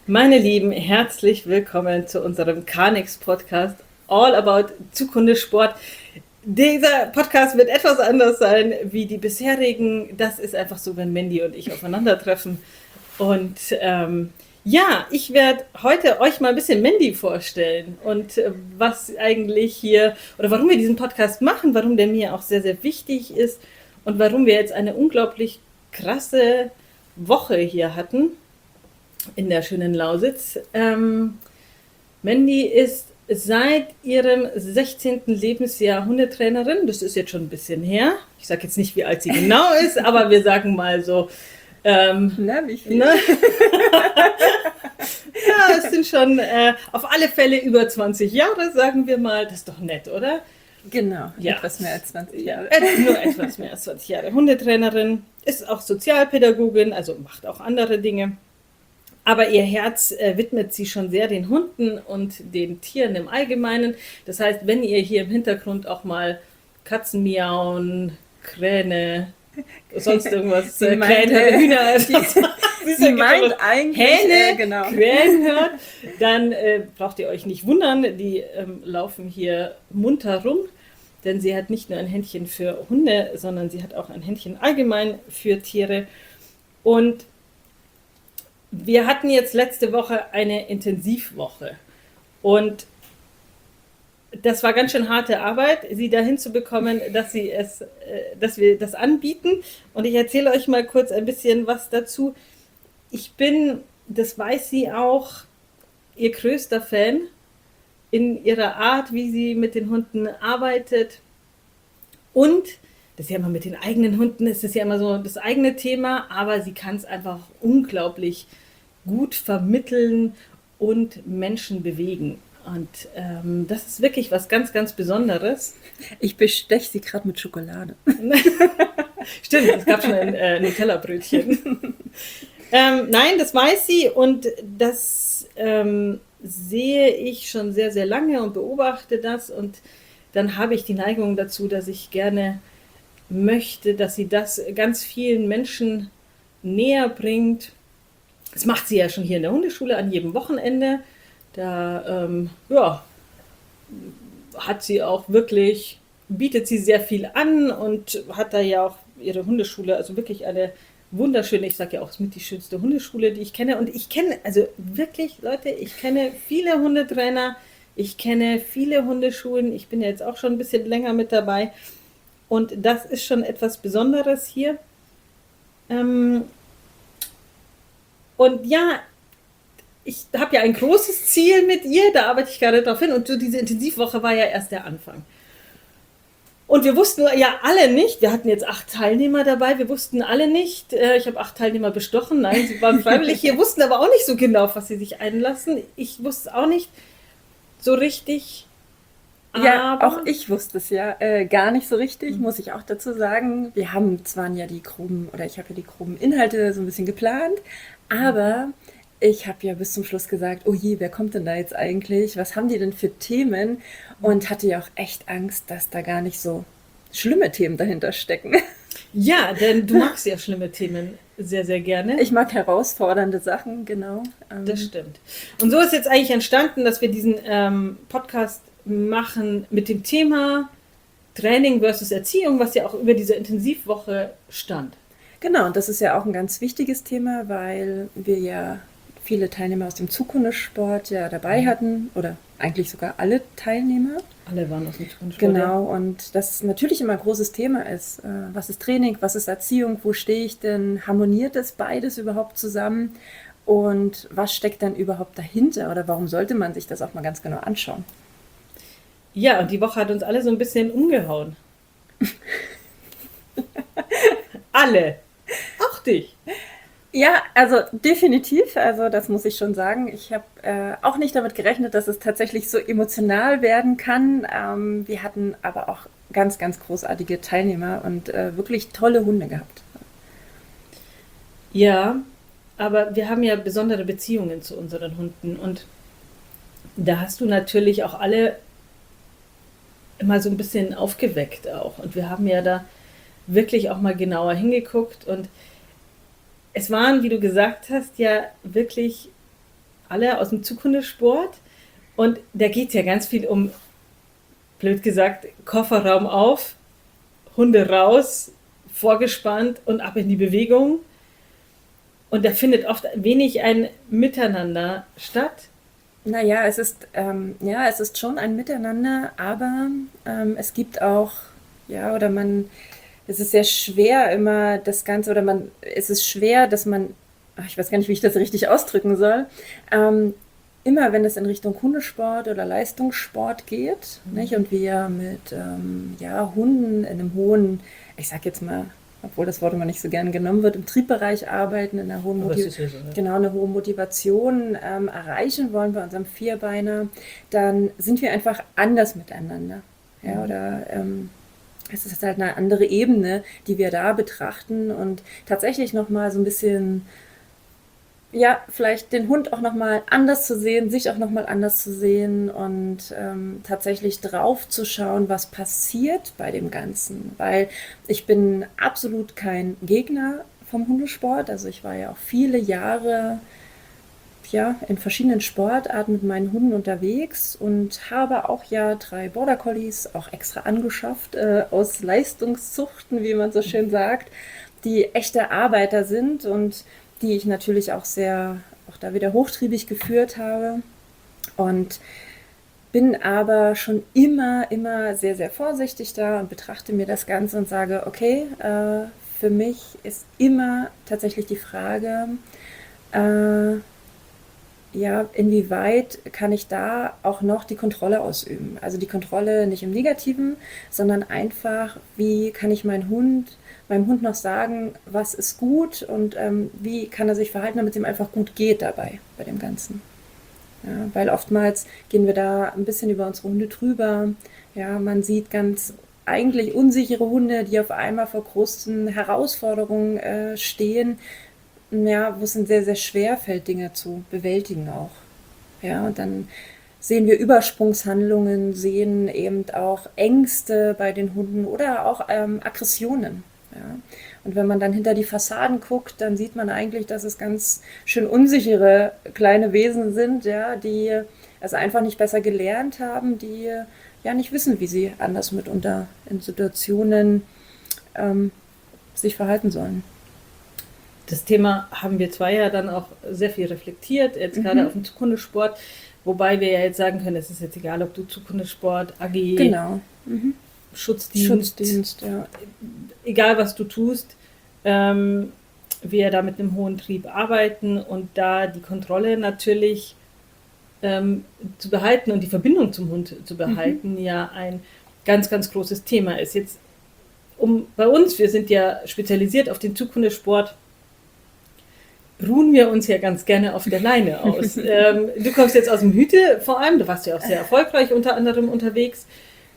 Meine Lieben, herzlich willkommen zu unserem Carnix Podcast All About Zukunftssport. Dieser Podcast wird etwas anders sein wie die bisherigen. Das ist einfach so, wenn Mandy und ich aufeinandertreffen. Und ja, ich werde heute euch mal ein bisschen Mandy vorstellen und was eigentlich hier oder warum wir diesen Podcast machen, warum der mir auch sehr, sehr wichtig ist und warum wir jetzt eine unglaublich krasse Woche hier hatten in der schönen Lausitz. Mandy ist seit ihrem 16. Lebensjahr Hundetrainerin. Das ist jetzt schon ein bisschen her. Ich sage jetzt nicht, wie alt sie genau ist, aber wir sagen mal so. Na, wie viel? Ne? Ja, es sind schon auf alle Fälle über 20 Jahre, sagen wir mal. Das ist doch nett, oder? Genau, Ja. etwas mehr als 20 Jahre. Nur etwas mehr als 20 Jahre. Hundetrainerin, ist auch Sozialpädagogin, also macht auch andere Dinge. Aber ihr Herz widmet sie schon sehr den Hunden und den Tieren im Allgemeinen. Das heißt, wenn ihr hier im Hintergrund auch mal Katzen miauen, Kräne, sonst irgendwas, Sie meint, Kräne, Hühner, Sie meint eigentlich, Hähne, genau. Krähen hört, dann braucht ihr euch nicht wundern, die laufen hier munter rum, denn sie hat nicht nur ein Händchen für Hunde, sondern sie hat auch ein Händchen allgemein für Tiere. Und wir hatten jetzt letzte Woche eine Intensivwoche und das war ganz schön harte Arbeit, sie dahin zu bekommen, dass wir das anbieten. Und ich erzähle euch mal kurz ein bisschen was dazu. Ich bin, das weiß sie auch, ihr größter Fan in ihrer Art, wie sie mit den Hunden arbeitet. Und das ist ja immer mit den eigenen Hunden, ist das ja immer so das eigene Thema, aber sie kann es einfach unglaublich gut vermitteln und Menschen bewegen. Und das ist wirklich was ganz, ganz Besonderes. Ich besteche sie gerade mit Schokolade. Stimmt, es gab schon ein Nutella-Brötchen. Nein, das weiß sie und das sehe ich schon sehr, sehr lange und beobachte das. Und dann habe ich die Neigung dazu, dass ich gerne möchte, dass sie das ganz vielen Menschen näher bringt. Das macht sie ja schon hier in der Hundeschule an jedem Wochenende. Da ja, hat sie auch wirklich, bietet sie sehr viel an und hat da ja auch ihre Hundeschule, also wirklich eine wunderschöne, ich sage ja auch, es ist mit die schönste Hundeschule, die ich kenne. Und ich kenne, also wirklich, Leute, ich kenne viele Hundetrainer, ich kenne viele Hundeschulen, ich bin ja jetzt auch schon ein bisschen länger mit dabei. Und das ist schon etwas Besonderes hier. Und ja, ich habe ja ein großes Ziel mit ihr, da arbeite ich gerade drauf hin. Und so diese Intensivwoche war ja erst der Anfang. Und wir wussten ja alle nicht, wir hatten jetzt 8 Teilnehmer dabei, wir wussten alle nicht, ich habe 8 Teilnehmer bestochen, nein, sie waren freiwillig hier, wussten aber auch nicht so genau, auf was sie sich einlassen. Ich wusste es auch nicht so richtig. Ja, Aber auch ich wusste es ja gar nicht so richtig, muss ich auch dazu sagen. Wir haben zwar ja die groben, oder ich habe ja die groben Inhalte so ein bisschen geplant, aber ich habe ja bis zum Schluss gesagt, oh je, wer kommt denn da jetzt eigentlich? Was haben die denn für Themen? Und hatte ja auch echt Angst, dass da gar nicht so schlimme Themen dahinter stecken. ja, denn du magst ja schlimme Themen sehr, sehr gerne. Ich mag herausfordernde Sachen, genau. Das stimmt. Und so ist jetzt eigentlich entstanden, dass wir diesen Podcast machen mit dem Thema Training versus Erziehung, was ja auch über diese Intensivwoche stand. Genau, und das ist ja auch ein ganz wichtiges Thema, weil wir ja viele Teilnehmer aus dem Zukunftssport ja dabei hatten oder eigentlich sogar alle Teilnehmer. Alle waren aus dem Turnsport. Genau, und das natürlich immer ein großes Thema ist. Was ist Training, was ist Erziehung, wo stehe ich denn? Harmoniert das beides überhaupt zusammen? Und was steckt dann überhaupt dahinter? Oder warum sollte man sich das auch mal ganz genau anschauen? Ja, und die Woche hat uns alle so ein bisschen umgehauen. Alle. Auch dich. Ja, also definitiv, also das muss ich schon sagen. Ich habe auch nicht damit gerechnet, dass es tatsächlich so emotional werden kann. Wir hatten aber auch ganz, ganz großartige Teilnehmer und wirklich tolle Hunde gehabt. Ja, aber wir haben ja besondere Beziehungen zu unseren Hunden und da hast du natürlich auch alle immer so ein bisschen aufgeweckt auch. Und wir haben ja da wirklich auch mal genauer hingeguckt und es waren, wie du gesagt hast, ja wirklich alle aus dem Zughundesport. Und da geht es ja ganz viel um, blöd gesagt, Kofferraum auf, Hunde raus, vorgespannt und ab in die Bewegung. Und da findet oft wenig ein Miteinander statt. Naja, es ist schon ein Miteinander, aber es gibt auch, ja, es ist sehr schwer immer das Ganze, es ist schwer, dass man, ich weiß gar nicht, wie ich das richtig ausdrücken soll, immer wenn es in Richtung Hundesport oder Leistungssport geht, nicht, und wir mit Hunden in einem hohen, ich sag jetzt mal, obwohl das Wort immer nicht so gern genommen wird, im Triebbereich arbeiten, in einer hohen genau, eine hohe Motivation erreichen wollen bei unserem Vierbeiner, dann sind wir einfach anders miteinander. Ja, oder es ist halt eine andere Ebene, die wir da betrachten und tatsächlich nochmal so ein bisschen, ja, vielleicht den Hund auch nochmal anders zu sehen, sich auch nochmal anders zu sehen und tatsächlich drauf zu schauen, was passiert bei dem Ganzen. Weil ich bin absolut kein Gegner vom Hundesport. Also ich war ja auch viele Jahre in verschiedenen Sportarten mit meinen Hunden unterwegs und habe auch 3 Border Collies auch extra angeschafft, aus Leistungszuchten, wie man so schön sagt, die echte Arbeiter sind und die ich natürlich auch da wieder hochtriebig geführt habe und bin aber schon immer sehr, sehr vorsichtig da und betrachte mir das Ganze und sage, okay, für mich ist immer tatsächlich die Frage, inwieweit kann ich da auch noch die Kontrolle ausüben? Also die Kontrolle nicht im Negativen, sondern einfach, wie kann ich meinem Hund noch sagen, was ist gut und wie kann er sich verhalten, damit es ihm einfach gut geht dabei, bei dem Ganzen. Ja, weil oftmals gehen wir da ein bisschen über unsere Hunde drüber. Ja, man sieht ganz eigentlich unsichere Hunde, die auf einmal vor großen Herausforderungen stehen, ja, wo es ihnen sehr, sehr schwer fällt, Dinge zu bewältigen auch. Ja, und dann sehen wir Übersprungshandlungen, sehen eben auch Ängste bei den Hunden oder auch Aggressionen. Ja. Und wenn man dann hinter die Fassaden guckt, dann sieht man eigentlich, dass es ganz schön unsichere kleine Wesen sind, ja, die es einfach nicht besser gelernt haben, die nicht wissen, wie sie anders mitunter in Situationen sich verhalten sollen. Das Thema haben wir zwei ja dann auch sehr viel reflektiert, jetzt gerade auf dem Zughundesport, wobei wir ja jetzt sagen können, es ist jetzt egal, ob du Zughundesport, AG, genau. Schutzdienst, ja. Egal was du tust, wir da mit einem hohen Trieb arbeiten und da die Kontrolle natürlich zu behalten und die Verbindung zum Hund zu behalten, ja ein ganz, ganz großes Thema ist. Jetzt bei uns, wir sind ja spezialisiert auf den Zughundesport, ruhen wir uns ja ganz gerne auf der Leine aus. Du kommst jetzt aus dem Hüte vor allem, du warst ja auch sehr erfolgreich unter anderem unterwegs.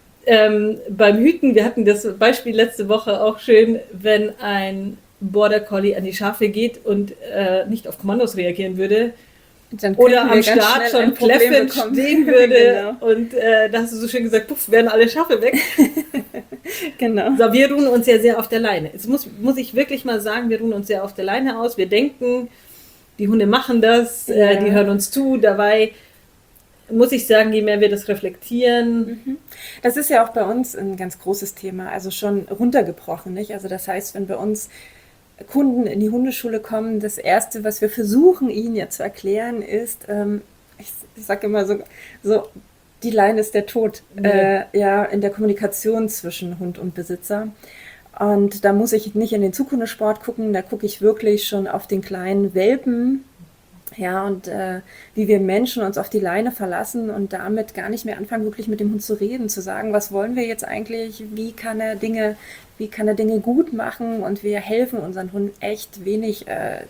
Beim Hüten, wir hatten das Beispiel letzte Woche auch schön, wenn ein Border Collie an die Schafe geht und nicht auf Kommandos reagieren würde oder am Start schon kläffend stehen würde genau. Und da hast du so schön gesagt, puff, werden alle Schafe weg. Genau. So, wir ruhen uns ja sehr auf der Leine. Jetzt muss ich wirklich mal sagen, wir ruhen uns sehr auf der Leine aus. Wir denken, die Hunde machen das, die hören uns zu. Dabei muss ich sagen, je mehr wir das reflektieren. Das ist ja auch bei uns ein ganz großes Thema, also schon runtergebrochen, nicht? Also das heißt, wenn bei uns Kunden in die Hundeschule kommen, das Erste, was wir versuchen, ihnen ja zu erklären, ist, ich sage immer so, die Leine ist der Tod, in der Kommunikation zwischen Hund und Besitzer. Und da muss ich nicht in den Zughundesport gucken, da gucke ich wirklich schon auf den kleinen Welpen, ja, und wie wir Menschen uns auf die Leine verlassen und damit gar nicht mehr anfangen, wirklich mit dem Hund zu reden, zu sagen, was wollen wir jetzt eigentlich, wie kann er Dinge gut machen, und wir helfen unseren Hunden echt wenig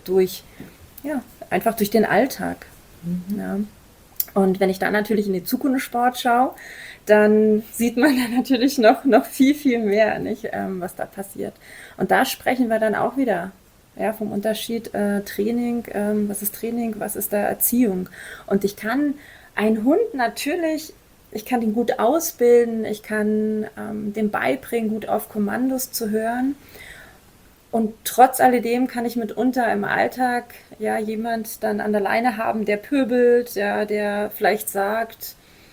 einfach durch den Alltag. Ja. Und wenn ich dann natürlich in den Zughundesport schaue, dann sieht man dann natürlich noch viel, viel mehr, nicht, was da passiert. Und da sprechen wir dann auch wieder vom Unterschied Training, was ist Training, was ist da Erziehung. Und ich kann einen Hund natürlich, ich kann ihn gut ausbilden, ich kann dem beibringen, gut auf Kommandos zu hören. Und trotz alledem kann ich mitunter im Alltag ja jemand dann an der Leine haben, der pöbelt, ja, der vielleicht sagt,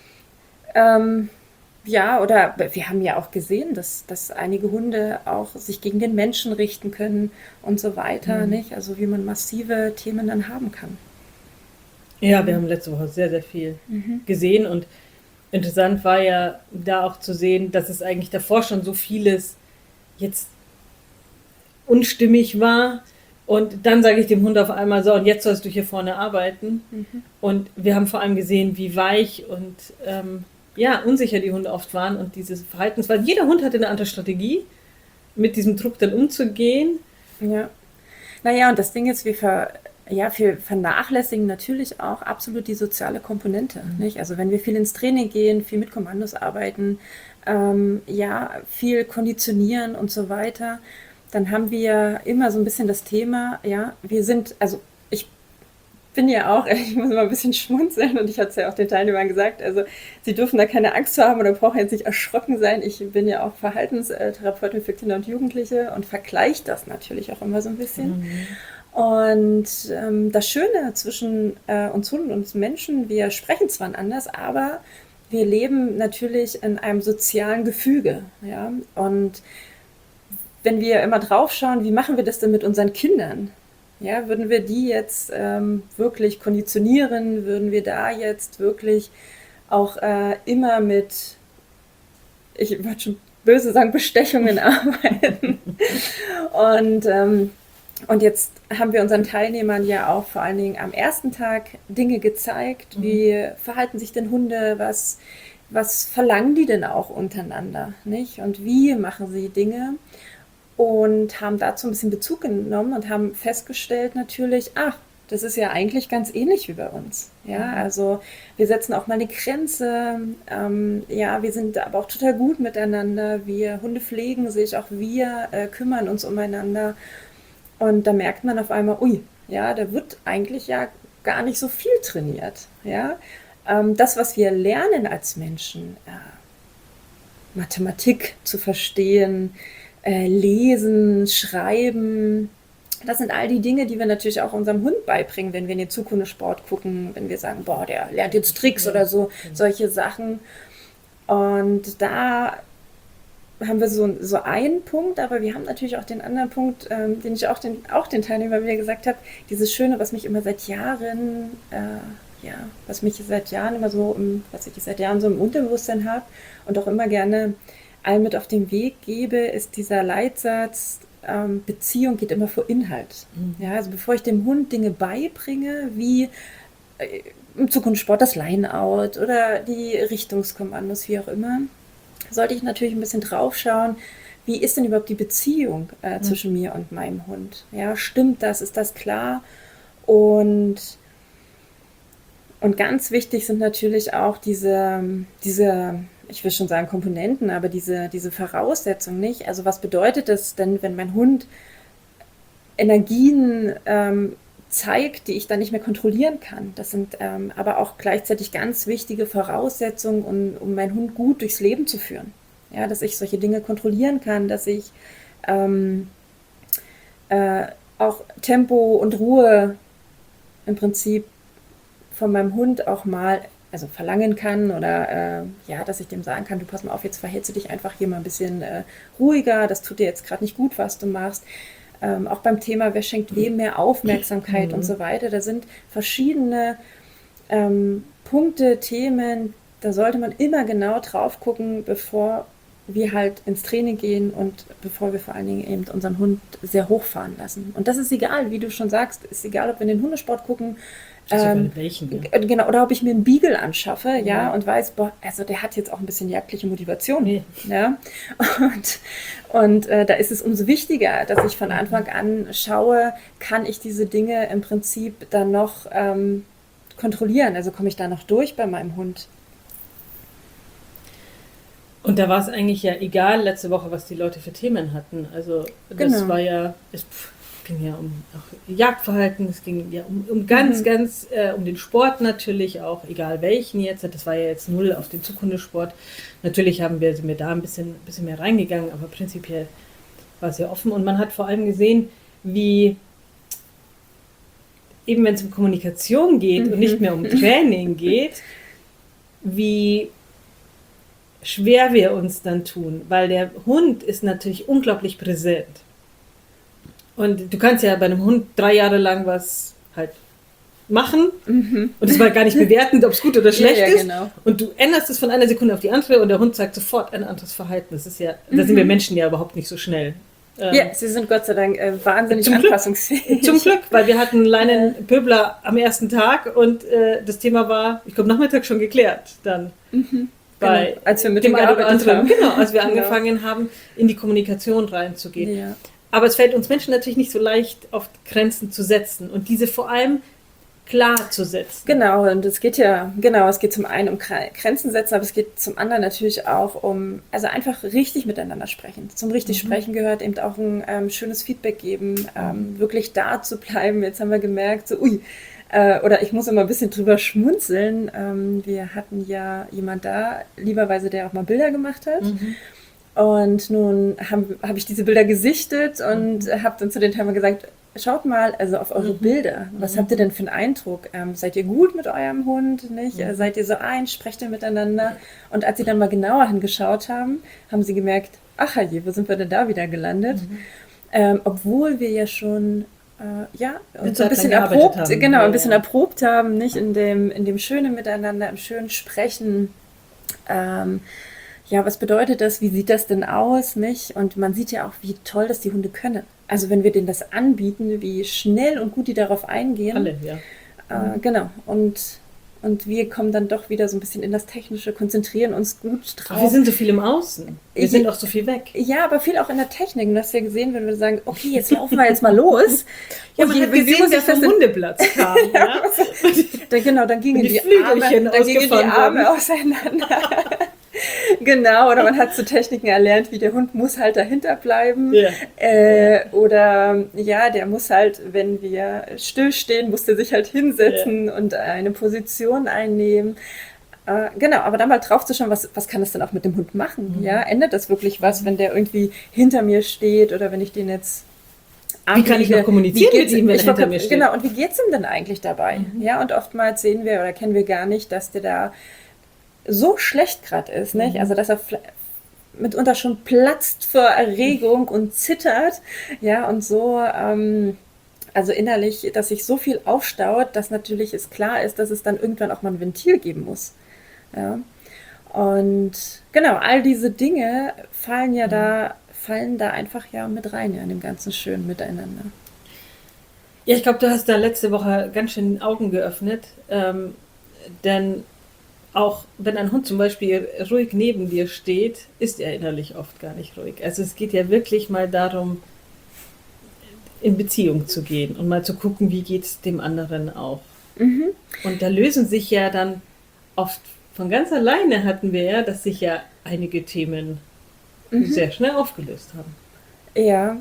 ähm, ja, oder wir haben ja auch gesehen, dass einige Hunde auch sich gegen den Menschen richten können und so weiter, Mhm. nicht? Also wie man massive Themen dann haben kann. Ja, wir haben letzte Woche sehr, sehr viel gesehen und interessant war ja da auch zu sehen, dass es eigentlich davor schon so vieles jetzt unstimmig war. Und dann sage ich dem Hund auf einmal so, und jetzt sollst du hier vorne arbeiten. Und wir haben vor allem gesehen, wie weich und ja, unsicher die Hunde oft waren und dieses Verhaltensweise. Jeder Hund hatte eine andere Strategie, mit diesem Druck dann umzugehen. Ja. Naja, und das Ding ist, wir vernachlässigen natürlich auch absolut die soziale Komponente. Nicht? Also wenn wir viel ins Training gehen, viel mit Kommandos arbeiten, ja, viel konditionieren und so weiter, dann haben wir immer so ein bisschen das Thema, ja, also ich bin ja auch, ich muss immer ein bisschen schmunzeln und ich hatte es ja auch den Teilnehmern gesagt, also sie dürfen da keine Angst haben oder brauchen jetzt nicht erschrocken sein. Ich bin ja auch Verhaltenstherapeutin für Kinder und Jugendliche und vergleiche das natürlich auch immer so ein bisschen. Und das Schöne zwischen uns Hunden und uns Menschen, wir sprechen zwar anders, aber wir leben natürlich in einem sozialen Gefüge. Ja? Und wenn wir immer drauf schauen, wie machen wir das denn mit unseren Kindern? Ja, würden wir die jetzt wirklich konditionieren? Würden wir da jetzt wirklich auch immer mit, ich würde schon böse sagen, Bestechungen arbeiten? Und, ähm, und jetzt haben wir unseren Teilnehmern ja auch vor allen Dingen am ersten Tag Dinge gezeigt. Wie verhalten sich denn Hunde? Was verlangen die denn auch untereinander? Nicht? Und wie machen sie Dinge? Und haben dazu ein bisschen Bezug genommen und haben festgestellt natürlich, ach, das ist ja eigentlich ganz ähnlich wie bei uns. Ja, also wir setzen auch mal eine Grenze. Ja, wir sind aber auch total gut miteinander. Wir Hunde pflegen sich, auch wir kümmern uns umeinander. Und da merkt man auf einmal, ui, ja, da wird eigentlich ja gar nicht so viel trainiert. Ja, das, was wir lernen als Menschen, Mathematik zu verstehen, lesen, schreiben. Das sind all die Dinge, die wir natürlich auch unserem Hund beibringen, wenn wir in den Zukunftssport gucken, wenn wir sagen, boah, der lernt jetzt Tricks oder so, solche Sachen. Und da haben wir so einen Punkt, aber wir haben natürlich auch den anderen Punkt, den ich auch den Teilnehmern wieder gesagt habe, dieses Schöne, was mich immer seit Jahren, was mich seit Jahren immer so, was ich seit Jahren so im Unterbewusstsein habe und auch immer gerne allen mit auf den Weg gebe, ist dieser Leitsatz, Beziehung geht immer vor Inhalt. Ja, also bevor ich dem Hund Dinge beibringe, wie im Zukunftssport das Line-Out oder die Richtungskommandos, wie auch immer, sollte ich natürlich ein bisschen drauf schauen, wie ist denn überhaupt die Beziehung zwischen mir und meinem Hund? Ja, stimmt das? Ist das klar? Und ganz wichtig sind natürlich auch diese ich will schon sagen Komponenten, aber diese Voraussetzung nicht. Also was bedeutet das denn, wenn mein Hund Energien zeigt, die ich dann nicht mehr kontrollieren kann? Das sind aber auch gleichzeitig ganz wichtige Voraussetzungen, um meinen Hund gut durchs Leben zu führen. Ja, dass ich solche Dinge kontrollieren kann, dass ich auch Tempo und Ruhe im Prinzip von meinem Hund auch mal verlangen kann oder ja, dass ich dem sagen kann, du pass mal auf, jetzt verhältst du dich einfach hier mal ein bisschen ruhiger, das tut dir jetzt gerade nicht gut, was du machst. Auch beim Thema, wer schenkt wem mehr Aufmerksamkeit und so weiter, da sind verschiedene Punkte, Themen, da sollte man immer genau drauf gucken, bevor wir halt ins Training gehen und bevor wir vor allen Dingen eben unseren Hund sehr hochfahren lassen. Und das ist egal, wie du schon sagst, ist egal, ob wir in den Hundesport gucken, Welchen, ja. genau, oder ob ich mir einen Beagle anschaffe, ja, und weiß, boah, also der hat jetzt auch ein bisschen jagdliche Motivation, Nee. ja, und da ist es umso wichtiger, dass ich von Anfang an schaue, kann ich diese Dinge im Prinzip dann noch kontrollieren, also komme ich da noch durch bei meinem Hund. Und da war es eigentlich ja egal letzte Woche, was die Leute für Themen hatten. Also das Genau. war ja, es ging ja um auch Jagdverhalten, es ging ja um ganz, um den Sport natürlich auch, egal welchen jetzt. Das war ja jetzt null auf den Zukunftssport. Natürlich sind wir da ein bisschen mehr reingegangen, aber prinzipiell war sehr offen und man hat vor allem gesehen, wie eben wenn es um Kommunikation geht und nicht mehr um Training geht, wie schwer wir uns dann tun, weil der Hund ist natürlich unglaublich präsent. Und du kannst ja bei einem Hund 3 Jahre lang was halt machen und es war gar nicht bewertend, ob es gut oder schlecht ist. Genau. Und du änderst es von einer Sekunde auf die andere und der Hund zeigt sofort ein anderes Verhalten. Das ist ja, da sind wir Menschen ja überhaupt nicht so schnell. Ja, sie sind Gott sei Dank wahnsinnig Zum Glück. anpassungsfähig. Zum Glück, weil wir hatten einen kleinen Pöbler am ersten Tag und das Thema war, ich glaube, Nachmittag schon geklärt dann. Bei Genau, als wir mit dem ihm einen oder gearbeitet anderen, haben. genau, als wir Genau. angefangen haben, in die Kommunikation reinzugehen. Ja. Aber es fällt uns Menschen natürlich nicht so leicht, auf Grenzen zu setzen und diese vor allem klar zu setzen. Genau, und es geht ja, genau, es geht zum einen um Grenzen setzen, aber es geht zum anderen natürlich auch um, also einfach richtig miteinander sprechen. Zum richtig Sprechen gehört eben auch ein schönes Feedback geben, wirklich da zu bleiben. Jetzt haben wir gemerkt, so, oder ich muss immer ein bisschen drüber schmunzeln. Wir hatten ja jemand da, lieberweise, der auch mal Bilder gemacht hat. Und nun hab ich diese Bilder gesichtet und habe dann zu den Teilnehmern gesagt, schaut mal, also auf eure Bilder. Was habt ihr denn für einen Eindruck? Seid ihr gut mit eurem Hund? Nicht? Seid ihr so sprecht ihr miteinander? Und als sie dann mal genauer hingeschaut haben, haben sie gemerkt, ach je, wo sind wir denn da wieder gelandet? Obwohl wir ja schon uns ein bisschen erprobt, haben. genau, ein bisschen erprobt haben, nicht in dem schönen Miteinander, im schönen Sprechen. Was bedeutet das? Wie sieht das denn aus? Nicht? Und man sieht ja auch, wie toll das die Hunde können. Also wenn wir denen das anbieten, wie schnell und gut die darauf eingehen. Alle, ja. Genau. Und wir kommen dann doch wieder so ein bisschen in das Technische, konzentrieren uns gut drauf. Aber wir sind so viel im Außen. Wir sind auch so viel weg. Ja, aber viel auch in der Technik. Und du hast ja gesehen, wenn wir sagen, okay, jetzt laufen wir jetzt mal los. Ja, man hat gesehen, wer vom Hundeplatz kam. Ja. Dann gingen die Flügelchen Arme auseinander. Genau, oder man hat so Techniken erlernt, wie der Hund muss halt dahinter bleiben. Oder der muss halt, wenn wir stillstehen, muss der sich halt hinsetzen und eine Position einnehmen. Genau, aber dann mal drauf zu schauen, was kann das denn auch mit dem Hund machen? Ja, ändert das wirklich was, wenn der irgendwie hinter mir steht oder wenn ich den jetzt wie kann ich noch kommunizieren mit ihm, wenn er hinter mir steht? Genau, und wie geht's ihm denn eigentlich dabei? Ja, und oftmals sehen wir oder kennen wir gar nicht, dass der da so schlecht gerade ist, nicht? Also, dass er mitunter schon platzt vor Erregung und zittert, ja, und so, also innerlich, dass sich so viel aufstaut, dass natürlich es klar ist, dass es dann irgendwann auch mal ein Ventil geben muss, ja. Und genau, all diese Dinge fallen da einfach mit rein, ja, in dem ganzen schönen Miteinander. Ja, ich glaube, du hast da letzte Woche ganz schön Augen geöffnet, denn auch wenn ein Hund zum Beispiel ruhig neben dir steht, ist er innerlich oft gar nicht ruhig. Also es geht ja wirklich mal darum, in Beziehung zu gehen und mal zu gucken, wie geht es dem anderen auch. Und da lösen sich ja dann oft von ganz alleine, hatten wir ja, dass sich ja einige Themen sehr schnell aufgelöst haben. Ja,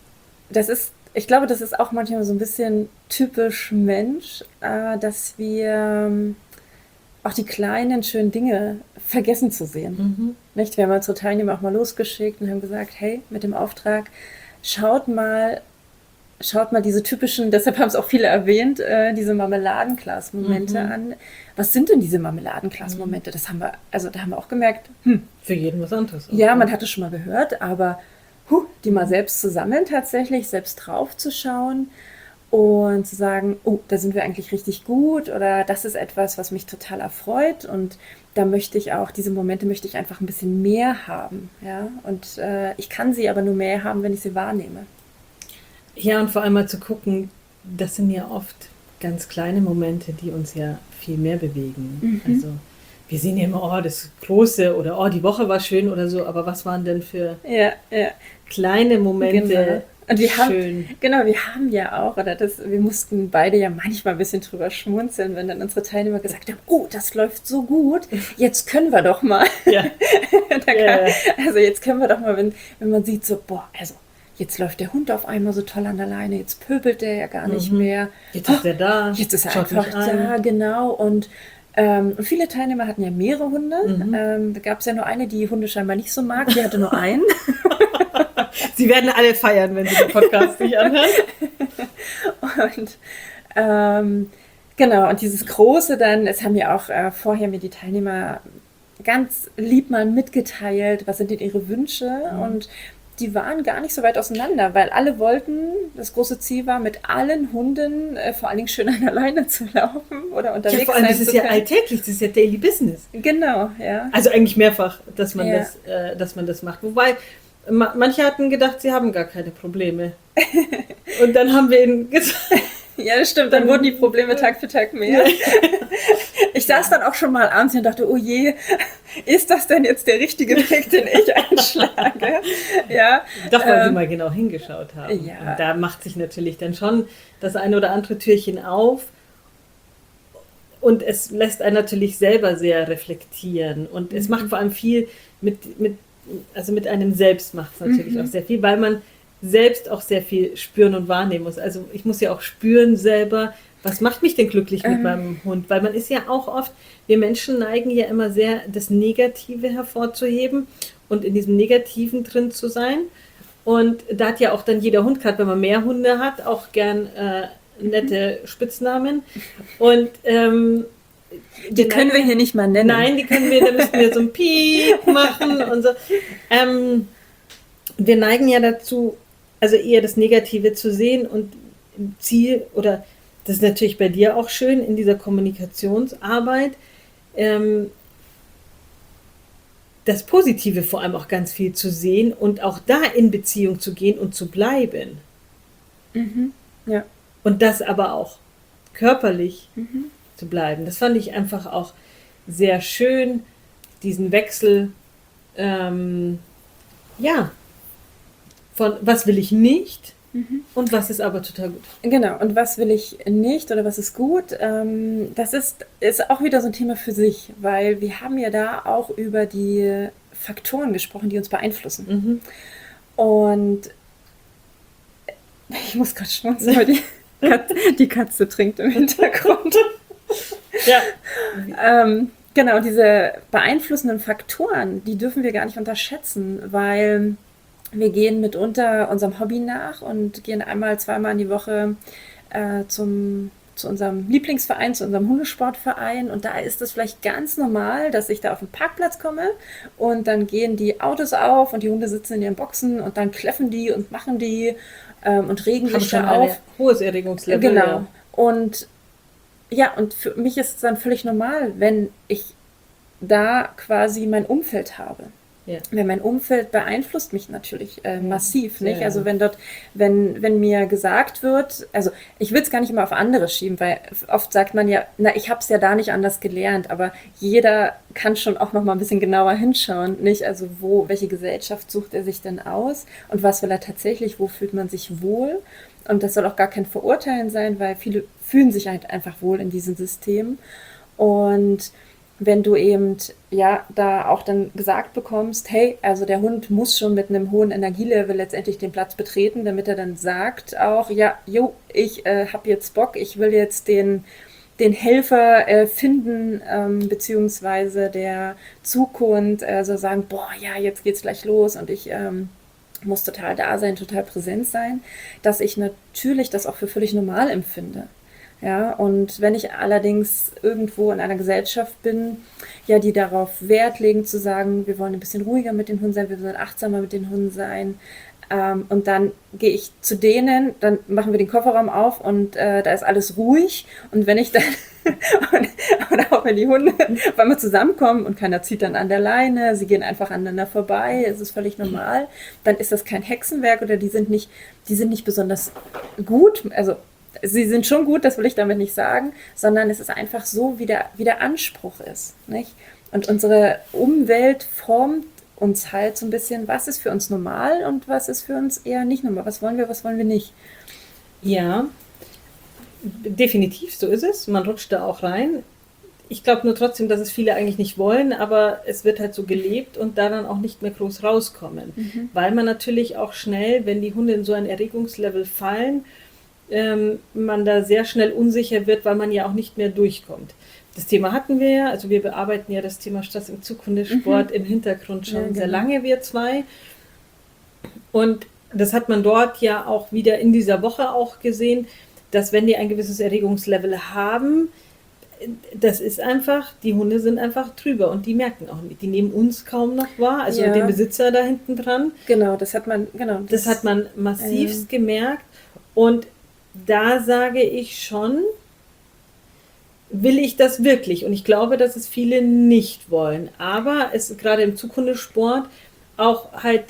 ich glaube, das ist auch manchmal so ein bisschen typisch Mensch, dass wir auch die kleinen, schönen Dinge vergessen zu sehen. Nicht? Wir haben unsere Teilnehmer auch mal losgeschickt und haben gesagt, hey, mit dem Auftrag, schaut mal diese typischen, deshalb haben es auch viele erwähnt, diese Marmeladenglas-Momente an. Was sind denn diese Marmeladenglas-Momente? Da haben wir auch gemerkt, für jeden was anderes. Auch. Ja, man hatte schon mal gehört, aber die mal selbst zu sammeln tatsächlich, selbst drauf zu schauen und zu sagen, da sind wir eigentlich richtig gut oder das ist etwas, was mich total erfreut und da diese Momente möchte ich einfach ein bisschen mehr haben. Ja? Und ich kann sie aber nur mehr haben, wenn ich sie wahrnehme. Ja, und vor allem mal zu gucken, das sind ja oft ganz kleine Momente, die uns ja viel mehr bewegen. Also wir sehen ja immer, das Große oder die Woche war schön oder so, aber was waren denn für kleine Momente? Genau. Und wir haben ja auch, wir mussten beide ja manchmal ein bisschen drüber schmunzeln, wenn dann unsere Teilnehmer gesagt haben, das läuft so gut, jetzt können wir doch mal. Ja. Also jetzt können wir doch mal, wenn man sieht so, jetzt läuft der Hund auf einmal so toll an der Leine, jetzt pöbelt der ja gar nicht mehr. Jetzt ist er da. Jetzt ist er einfach da, genau. Und viele Teilnehmer hatten ja mehrere Hunde. Da gab es ja nur eine, die Hunde scheinbar nicht so mag, die hatte nur einen. Sie werden alle feiern, wenn Sie den Podcast nicht anhören. Und genau, und dieses Große dann, es haben ja auch vorher mir die Teilnehmer ganz lieb mal mitgeteilt, was sind denn ihre Wünsche, und die waren gar nicht so weit auseinander, weil alle wollten, das große Ziel war, mit allen Hunden vor allen Dingen schön an der Leine zu laufen oder unterwegs Ja, vor allem, sein das ist zu ja können. alltäglich, das ist ja Daily Business. Genau, ja. Also eigentlich mehrfach, dass man, Ja. dass man das macht. Wobei, manche hatten gedacht, sie haben gar keine Probleme. Und dann haben wir ihnen gesagt, Ja, das stimmt, dann wurden die Probleme Tag für Tag mehr. Ich saß dann auch schon mal abends und dachte, oh je, ist das denn jetzt der richtige Weg, den ich einschlage? Ja, doch, weil sie mal genau hingeschaut haben. ja. Und da macht sich natürlich dann schon das eine oder andere Türchen auf. Und es lässt einen natürlich selber sehr reflektieren. Und es macht vor allem viel also mit einem selbst macht es natürlich auch sehr viel, weil man selbst auch sehr viel spüren und wahrnehmen muss. Also ich muss ja auch spüren selber, was macht mich denn glücklich mit meinem Hund? Weil man ist ja auch oft, wir Menschen neigen ja immer sehr, das Negative hervorzuheben und in diesem Negativen drin zu sein. Und da hat ja auch dann jeder Hund, gerade wenn man mehr Hunde hat, auch gern nette Spitznamen. Und Die können wir hier nicht mal nennen. Nein, da müssen wir so ein Piep machen und so. Wir neigen ja dazu, also eher das Negative zu sehen und Ziel, oder das ist natürlich bei dir auch schön in dieser Kommunikationsarbeit, das Positive vor allem auch ganz viel zu sehen und auch da in Beziehung zu gehen und zu bleiben. Ja. Und das aber auch körperlich zu bleiben. Das fand ich einfach auch sehr schön, diesen Wechsel, von was will ich nicht und was ist aber total gut. Genau, und was will ich nicht oder was ist gut? Das ist auch wieder so ein Thema für sich, weil wir haben ja da auch über die Faktoren gesprochen, die uns beeinflussen. Und ich muss gerade schmunzeln, weil die Katze trinkt im Hintergrund. Ja. Genau, diese beeinflussenden Faktoren, die dürfen wir gar nicht unterschätzen, weil wir gehen mitunter unserem Hobby nach und gehen einmal, zweimal in die Woche zu unserem Lieblingsverein, zu unserem Hundesportverein, und da ist es vielleicht ganz normal, dass ich da auf den Parkplatz komme und dann gehen die Autos auf und die Hunde sitzen in ihren Boxen und dann kläffen die und machen die und regen Haben sich schon da auf. ein hohes Erregungslevel. Genau. Ja. Und ja, und für mich ist es dann völlig normal, wenn ich da quasi mein Umfeld habe. Ja. Weil mein Umfeld beeinflusst mich natürlich massiv, nicht? Ja. Also wenn mir gesagt wird, also ich will es gar nicht immer auf andere schieben, weil oft sagt man ja, na, ich habe es ja da nicht anders gelernt, aber jeder kann schon auch noch mal ein bisschen genauer hinschauen, nicht? Also welche Gesellschaft sucht er sich denn aus und was will er tatsächlich, wo fühlt man sich wohl? Und das soll auch gar kein Verurteilen sein, weil viele fühlen sich halt einfach wohl in diesem System. Und wenn du eben ja da auch dann gesagt bekommst, hey, also der Hund muss schon mit einem hohen Energielevel letztendlich den Platz betreten, damit er dann sagt auch, ja, jo, ich habe jetzt Bock, ich will jetzt den Helfer finden, beziehungsweise der Zughund so sagen, boah, ja, jetzt geht's gleich los und ich muss total da sein, total präsent sein, dass ich natürlich das auch für völlig normal empfinde. Ja, und wenn ich allerdings irgendwo in einer Gesellschaft bin, ja, die darauf Wert legen zu sagen, wir wollen ein bisschen ruhiger mit den Hunden sein, wir sollen achtsamer mit den Hunden sein, und dann gehe ich zu denen, dann machen wir den Kofferraum auf und da ist alles ruhig, und wenn ich dann oder auch wenn die Hunde auf einmal zusammenkommen und keiner zieht dann an der Leine, sie gehen einfach aneinander vorbei, es ist völlig normal, dann ist das kein Hexenwerk oder die sind nicht besonders gut, also sie sind schon gut, das will ich damit nicht sagen, sondern es ist einfach so, wie der Anspruch ist, nicht? Und unsere Umwelt formt uns halt so ein bisschen, was ist für uns normal und was ist für uns eher nicht normal, was wollen wir nicht. Ja, definitiv, so ist es. Man rutscht da auch rein. Ich glaube nur trotzdem, dass es viele eigentlich nicht wollen, aber es wird halt so gelebt und da dann auch nicht mehr groß rauskommen. Weil man natürlich auch schnell, wenn die Hunde in so ein Erregungslevel fallen, man da sehr schnell unsicher wird, weil man ja auch nicht mehr durchkommt. Das Thema hatten wir ja, also wir bearbeiten ja das Thema Stress im Zughundesport im Hintergrund schon sehr lange, wir zwei. Und das hat man dort ja auch wieder in dieser Woche auch gesehen, dass wenn die ein gewisses Erregungslevel haben, das ist einfach, die Hunde sind einfach drüber und die merken auch nicht. Die nehmen uns kaum noch wahr, also Ja. den Besitzer da hinten dran. Genau, das hat man, genau. Das hat man massivst gemerkt. Und da sage ich schon, will ich das wirklich? Und ich glaube, dass es viele nicht wollen. Aber es gerade im Zughundesport auch halt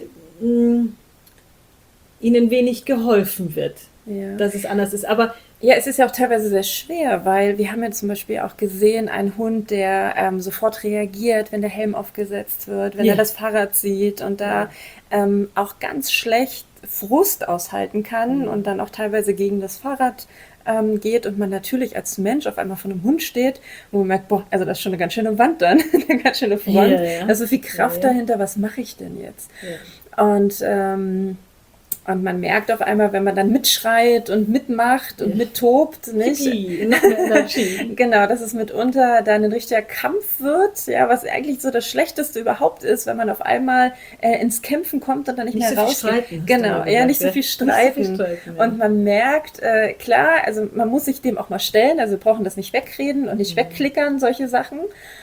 ihnen wenig geholfen wird, Ja. dass es anders ist. Aber Ja, es ist ja auch teilweise sehr schwer, weil wir haben ja zum Beispiel auch gesehen, einen Hund, der sofort reagiert, wenn der Helm aufgesetzt wird, wenn Ja. er das Fahrrad sieht und da auch ganz schlecht Frust aushalten kann und dann auch teilweise gegen das Fahrrad geht und man natürlich als Mensch auf einmal vor einem Hund steht, wo man merkt, boah, also das ist schon eine ganz schöne Wand dann, eine ganz schöne Front, Ja, ja. da ist so viel Kraft Ja, ja. dahinter, was mache ich denn jetzt? ja. Und man merkt auf einmal, wenn man dann mitschreit und mitmacht und mittobt, nicht? Yippie, noch mehr Energie. Genau, dass es mitunter dann ein richtiger Kampf wird, ja, was eigentlich so das Schlechteste überhaupt ist, wenn man auf einmal ins Kämpfen kommt und dann nicht Nicht mehr so viel rausgeht. streiten, hast du Genau, mal ja, gesagt, nicht so ja. viel Nicht so viel streiten. streiten, ja. Und man merkt, klar, also man muss sich dem auch mal stellen, also wir brauchen das nicht wegreden und nicht wegklickern, solche Sachen.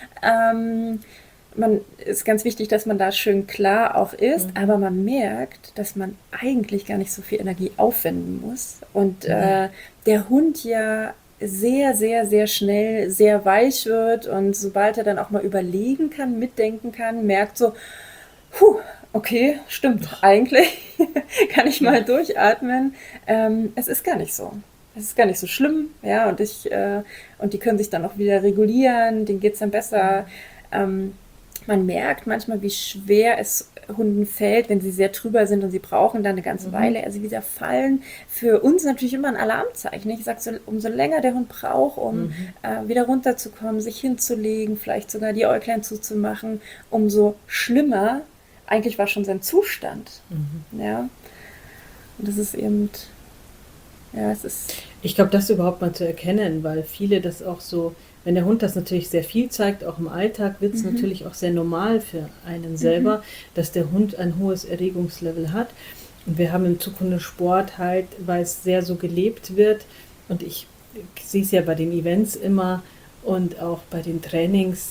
Man ist ganz wichtig, dass man da schön klar auch ist, aber man merkt, dass man eigentlich gar nicht so viel Energie aufwenden muss. Und der Hund ja sehr, sehr, sehr schnell sehr weich wird und sobald er dann auch mal überlegen kann, mitdenken kann, merkt so, okay, stimmt, eigentlich kann ich mal durchatmen. Es ist gar nicht so. Es ist gar nicht so schlimm, ja, und die können sich dann auch wieder regulieren, denen geht es dann besser. Man merkt manchmal, wie schwer es Hunden fällt, wenn sie sehr drüber sind und sie brauchen dann eine ganze Weile. Also wieder fallen für uns natürlich immer ein Alarmzeichen. Ich sage, so, umso länger der Hund braucht, um wieder runterzukommen, sich hinzulegen, vielleicht sogar die Äuglein zuzumachen, umso schlimmer eigentlich war schon sein Zustand. Ja, und das ist eben, ja, es ist... Ich glaube, das überhaupt mal zu erkennen, weil viele das auch so, wenn der Hund das natürlich sehr viel zeigt, auch im Alltag, wird es natürlich auch sehr normal für einen selber, dass der Hund ein hohes Erregungslevel hat. Und wir haben im Zughundesport halt, weil es sehr so gelebt wird, und ich sehe es ja bei den Events immer und auch bei den Trainings,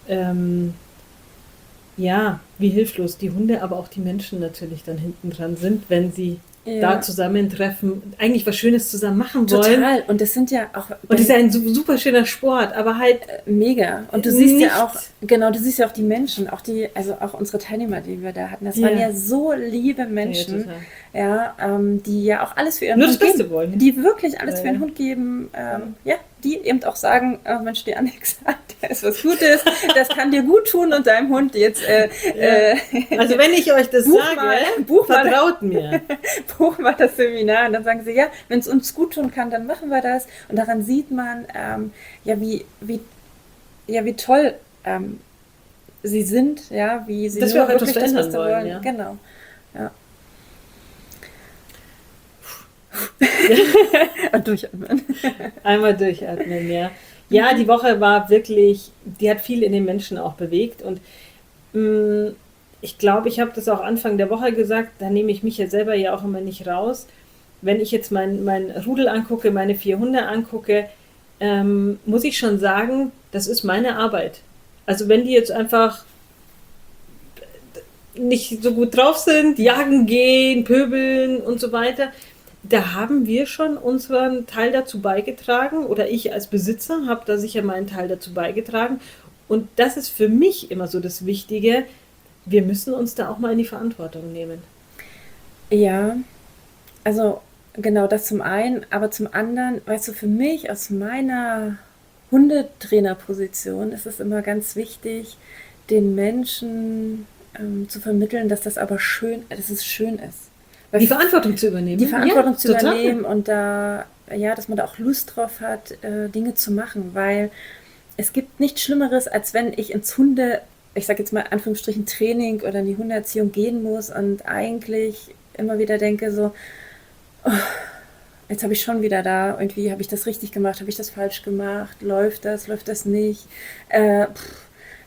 ja, wie hilflos die Hunde, aber auch die Menschen natürlich dann hinten dran sind, wenn sie da zusammentreffen, eigentlich was Schönes zusammen machen wollen. Total. Und das sind ja auch... Und das ist ja ein super schöner Sport, aber halt mega. Und du siehst ja auch, genau, du siehst ja auch die Menschen, auch also auch unsere Teilnehmer, die wir da hatten. Das waren ja so liebe Menschen, die ja auch alles für ihren nur Hund das Beste geben. wollen. Die wirklich alles für ihren Hund geben. Die eben auch sagen, Mensch, die Annex, da ist was Gutes, das kann dir gut tun und deinem Hund jetzt... Also wenn ich euch das sage, vertraut mir. Buch mal das Seminar und dann sagen sie, ja, wenn es uns gut tun kann, dann machen wir das. Und daran sieht man, wie toll sie sind, ja, wie sie dass nur wir auch etwas wirklich das verändern Beste wollen. Ja. Genau. Ja. Und durchatmen. Einmal durchatmen, ja. Ja, die Woche war wirklich, die hat viel in den Menschen auch bewegt und ich glaube, ich habe das auch Anfang der Woche gesagt, da nehme ich mich ja selber ja auch immer nicht raus. Wenn ich jetzt mein Rudel angucke, meine 4 Hunde angucke, muss ich schon sagen, das ist meine Arbeit. Also wenn die jetzt einfach nicht so gut drauf sind, jagen gehen, pöbeln und so weiter, da haben wir schon unseren Teil dazu beigetragen oder ich als Besitzer habe da sicher meinen Teil dazu beigetragen. Und das ist für mich immer so das Wichtige, wir müssen uns da auch mal in die Verantwortung nehmen. Ja, also genau das zum einen, aber zum anderen, weißt du, für mich aus meiner Hundetrainerposition ist es immer ganz wichtig, den Menschen zu vermitteln, dass das aber schön, dass es schön ist. Weil die Verantwortung zu übernehmen. Die Verantwortung ja, zu übernehmen und da, ja, dass man da auch Lust drauf hat, Dinge zu machen, weil es gibt nichts Schlimmeres, als wenn ich ins ich sage jetzt mal Anführungsstrichen Training oder in die Hundeerziehung gehen muss und eigentlich immer wieder denke so, jetzt habe ich schon wieder da, irgendwie habe ich das richtig gemacht, habe ich das falsch gemacht, läuft das nicht,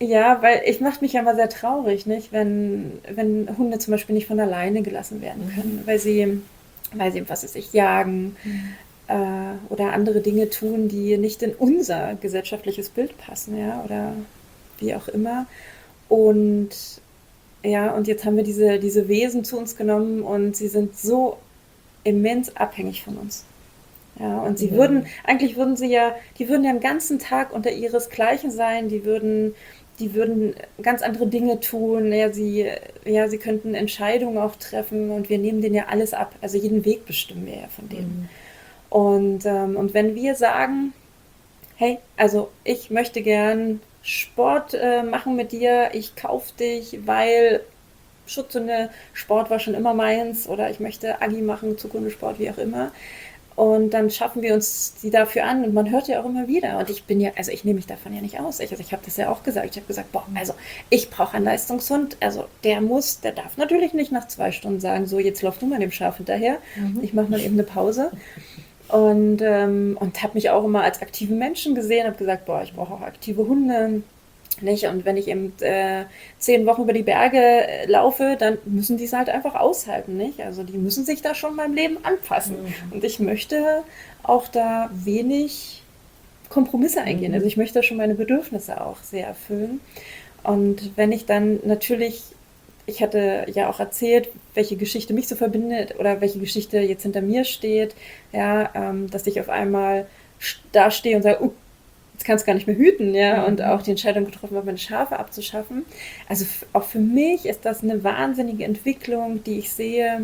Ja, weil ich mache mich ja immer sehr traurig, nicht? Wenn Hunde zum Beispiel nicht von alleine gelassen werden können, weil sie, was weiß ich, jagen oder andere Dinge tun, die nicht in unser gesellschaftliches Bild passen, ja, oder wie auch immer. Und ja, und jetzt haben wir diese Wesen zu uns genommen und sie sind so immens abhängig von uns. Ja, und eigentlich würden sie ja, die würden ja den ganzen Tag unter ihresgleichen sein, die würden ganz andere Dinge tun, ja, sie könnten Entscheidungen auch treffen und wir nehmen denen ja alles ab. Also jeden Weg bestimmen wir ja von denen. Und wenn wir sagen, hey, also ich möchte gern Sport machen mit dir, ich kaufe dich, weil Schutzhunde, Sport war schon immer meins oder ich möchte Agi machen, Zughundesport, wie auch immer. Und dann schaffen wir uns die dafür an und man hört ja auch immer wieder. Und ich nehme mich davon ja nicht aus. Ich habe das ja auch gesagt. Ich habe gesagt, boah, also ich brauche einen Leistungshund. Also der darf natürlich nicht nach 2 Stunden sagen, so jetzt lauf du mal dem Schaf hinterher. Ich mache mal eben eine Pause. Und habe mich auch immer als aktive Menschen gesehen, habe gesagt, boah, ich brauche auch aktive Hunde. Nicht? Und wenn ich eben 10 Wochen über die Berge laufe, dann müssen die es halt einfach aushalten. Nicht? Also die müssen sich da schon meinem Leben anpassen. Und ich möchte auch da wenig Kompromisse eingehen. Also ich möchte da schon meine Bedürfnisse auch sehr erfüllen. Und wenn ich dann natürlich, ich hatte ja auch erzählt, welche Geschichte mich so verbindet oder welche Geschichte jetzt hinter mir steht, ja, dass ich auf einmal da stehe und sage, jetzt kannst du gar nicht mehr hüten, ja, und auch die Entscheidung getroffen habe, meine Schafe abzuschaffen. Also auch für mich ist das eine wahnsinnige Entwicklung, die ich sehe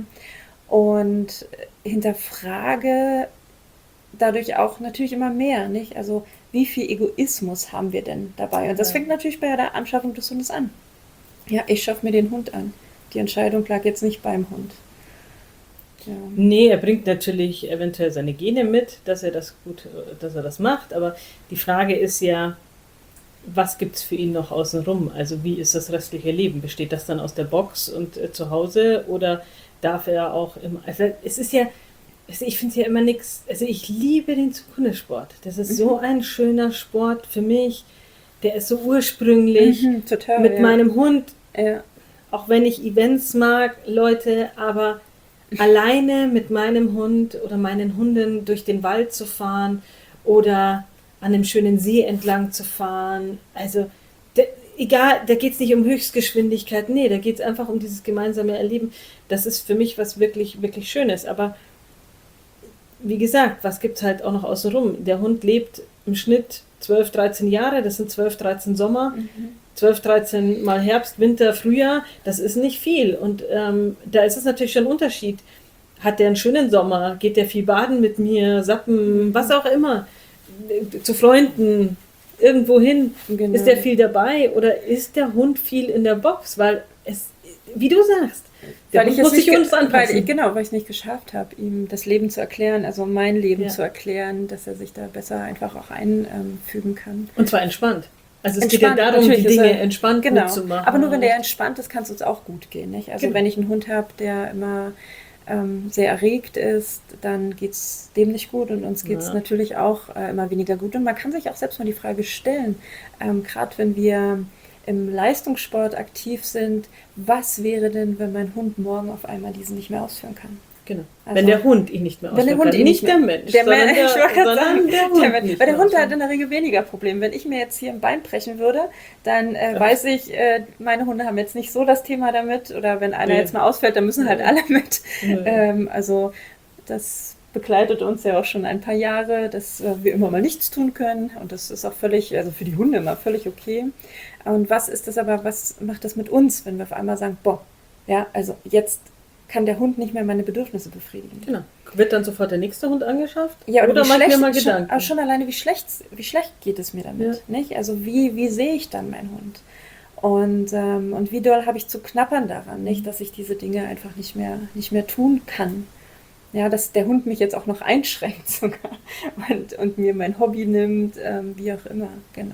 und hinterfrage dadurch auch natürlich immer mehr, nicht? Also wie viel Egoismus haben wir denn dabei? Und das fängt natürlich bei der Anschaffung des Hundes an. Ja, ich schaffe mir den Hund an. Die Entscheidung lag jetzt nicht beim Hund. Ja. Nee, er bringt natürlich eventuell seine Gene mit, dass er das macht, aber die Frage ist ja, was gibt es für ihn noch außenrum? Also wie ist das restliche Leben? Besteht das dann aus der Box und zu Hause oder darf er auch immer, also es ist ja, also ich finde es ja immer nichts, also ich liebe den Zughundesport. Das ist so ein schöner Sport für mich, der ist so ursprünglich total, mit meinem Hund, ja. Auch wenn ich Events mag, Leute, aber alleine mit meinem Hund oder meinen Hunden durch den Wald zu fahren oder an einem schönen See entlang zu fahren. Also egal, da geht es nicht um Höchstgeschwindigkeit, nee, da geht es einfach um dieses gemeinsame Erleben. Das ist für mich was wirklich, wirklich Schönes. Aber wie gesagt, was gibt es halt auch noch außenrum? Der Hund lebt im Schnitt 12, 13 Jahre, das sind 12, 13 Sommer. 12, 13 Mal Herbst, Winter, Frühjahr, das ist nicht viel. Und da ist es natürlich schon ein Unterschied. Hat der einen schönen Sommer? Geht der viel baden mit mir, sappen, was auch immer, zu Freunden, irgendwo hin? Genau. Ist der viel dabei oder ist der Hund viel in der Box? Weil es, wie du sagst, der Hund muss sich uns anpassen. Weil ich es nicht geschafft habe, ihm das Leben zu erklären, also mein Leben zu erklären, dass er sich da besser einfach auch einfügen kann. Und zwar entspannt. Also es geht ja darum, die Dinge entspannt gut zu machen. Aber nur wenn der entspannt ist, kann es uns auch gut gehen. Nicht? Also wenn ich einen Hund habe, der immer sehr erregt ist, dann geht es dem nicht gut und uns geht es natürlich auch immer weniger gut. Und man kann sich auch selbst mal die Frage stellen, gerade wenn wir im Leistungssport aktiv sind, was wäre denn, wenn mein Hund morgen auf einmal diesen nicht mehr ausführen kann? Genau. Also, wenn der Hund ihn nicht mehr ausführen kann, nicht der Mensch, sondern der Hund. Weil der Hund hat in der Regel weniger Probleme. Wenn ich mir jetzt hier ein Bein brechen würde, dann weiß ich, meine Hunde haben jetzt nicht so das Thema damit. Oder wenn einer jetzt mal ausfällt, dann müssen halt alle mit. Also das begleitet uns ja auch schon ein paar Jahre, dass wir immer mal nichts tun können. Und das ist auch völlig, also für die Hunde immer völlig okay. Und was macht das mit uns, wenn wir auf einmal sagen, boah, ja, also jetzt kann der Hund nicht mehr meine Bedürfnisse befriedigen. Genau. Wird dann sofort der nächste Hund angeschafft? Ja, oder mache ich mir mal Gedanken? Schon alleine, wie schlecht geht es mir damit? Ja. Nicht? Also wie sehe ich dann meinen Hund? Und wie doll habe ich zu knappern daran, nicht, dass ich diese Dinge einfach nicht mehr tun kann. Ja, dass der Hund mich jetzt auch noch einschränkt sogar und mir mein Hobby nimmt, wie auch immer. Genau.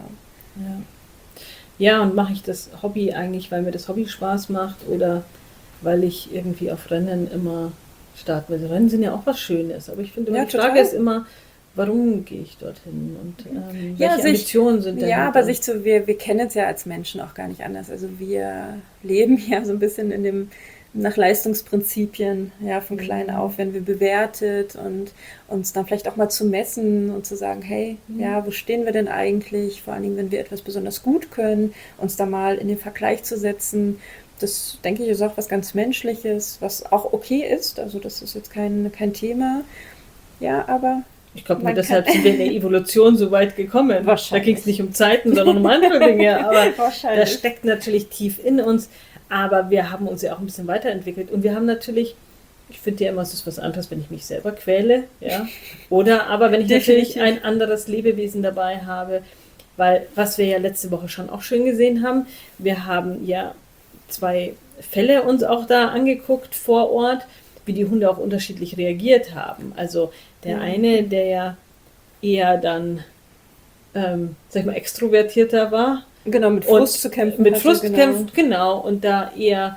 Ja, und mache ich das Hobby eigentlich, weil mir das Hobby Spaß macht oder weil ich irgendwie auf Rennen immer starten will. Rennen sind ja auch was Schönes, aber ich finde, die Frage ist immer, warum gehe ich dorthin und Ja, welche Ambitionen sind ja, dahinter? aber wir kennen es ja als Menschen auch gar nicht anders. Also wir leben ja so ein bisschen nach Leistungsprinzipien, ja, von klein auf werden wir bewertet und uns dann vielleicht auch mal zu messen und zu sagen, hey, ja, wo stehen wir denn eigentlich? Vor allen Dingen, wenn wir etwas besonders gut können, uns da mal in den Vergleich zu setzen. Das, denke ich, ist auch was ganz Menschliches, was auch okay ist. Also das ist jetzt kein Thema. Ja, aber Ich glaube, nur man kann deshalb sind wir in der Evolution so weit gekommen. Da wahrscheinlich. ging es nicht um Zeiten, sondern um andere Dinge. Aber das Wahrscheinlich. steckt natürlich tief in uns. Aber wir haben uns ja auch ein bisschen weiterentwickelt. Und wir haben natürlich, ich finde ja immer, es ist was anderes, wenn ich mich selber quäle. Ja? Oder aber wenn ich natürlich Definitiv. ein anderes Lebewesen dabei habe. Weil, was wir ja letzte Woche schon auch schön gesehen haben, wir haben ja 2 Fälle uns auch da angeguckt vor Ort, wie die Hunde auch unterschiedlich reagiert haben. Also der eine, der ja eher dann, sag ich mal, extrovertierter war, Genau, mit und Frust zu kämpfen mit hatte, Frust genau. kämpft, genau, und da eher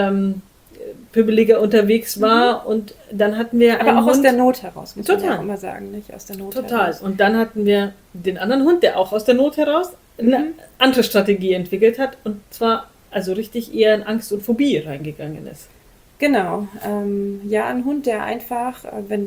pöbeliger unterwegs war. Und dann hatten wir Aber einen auch aus Hund, der Not heraus, muss man Total. ja auch immer sagen, nicht? Aus der Not total. heraus. Und dann hatten wir den anderen Hund, der auch aus der Not heraus eine andere Strategie entwickelt hat, und zwar also richtig eher in Angst und Phobie reingegangen ist. Genau. Ja, ein Hund, der einfach,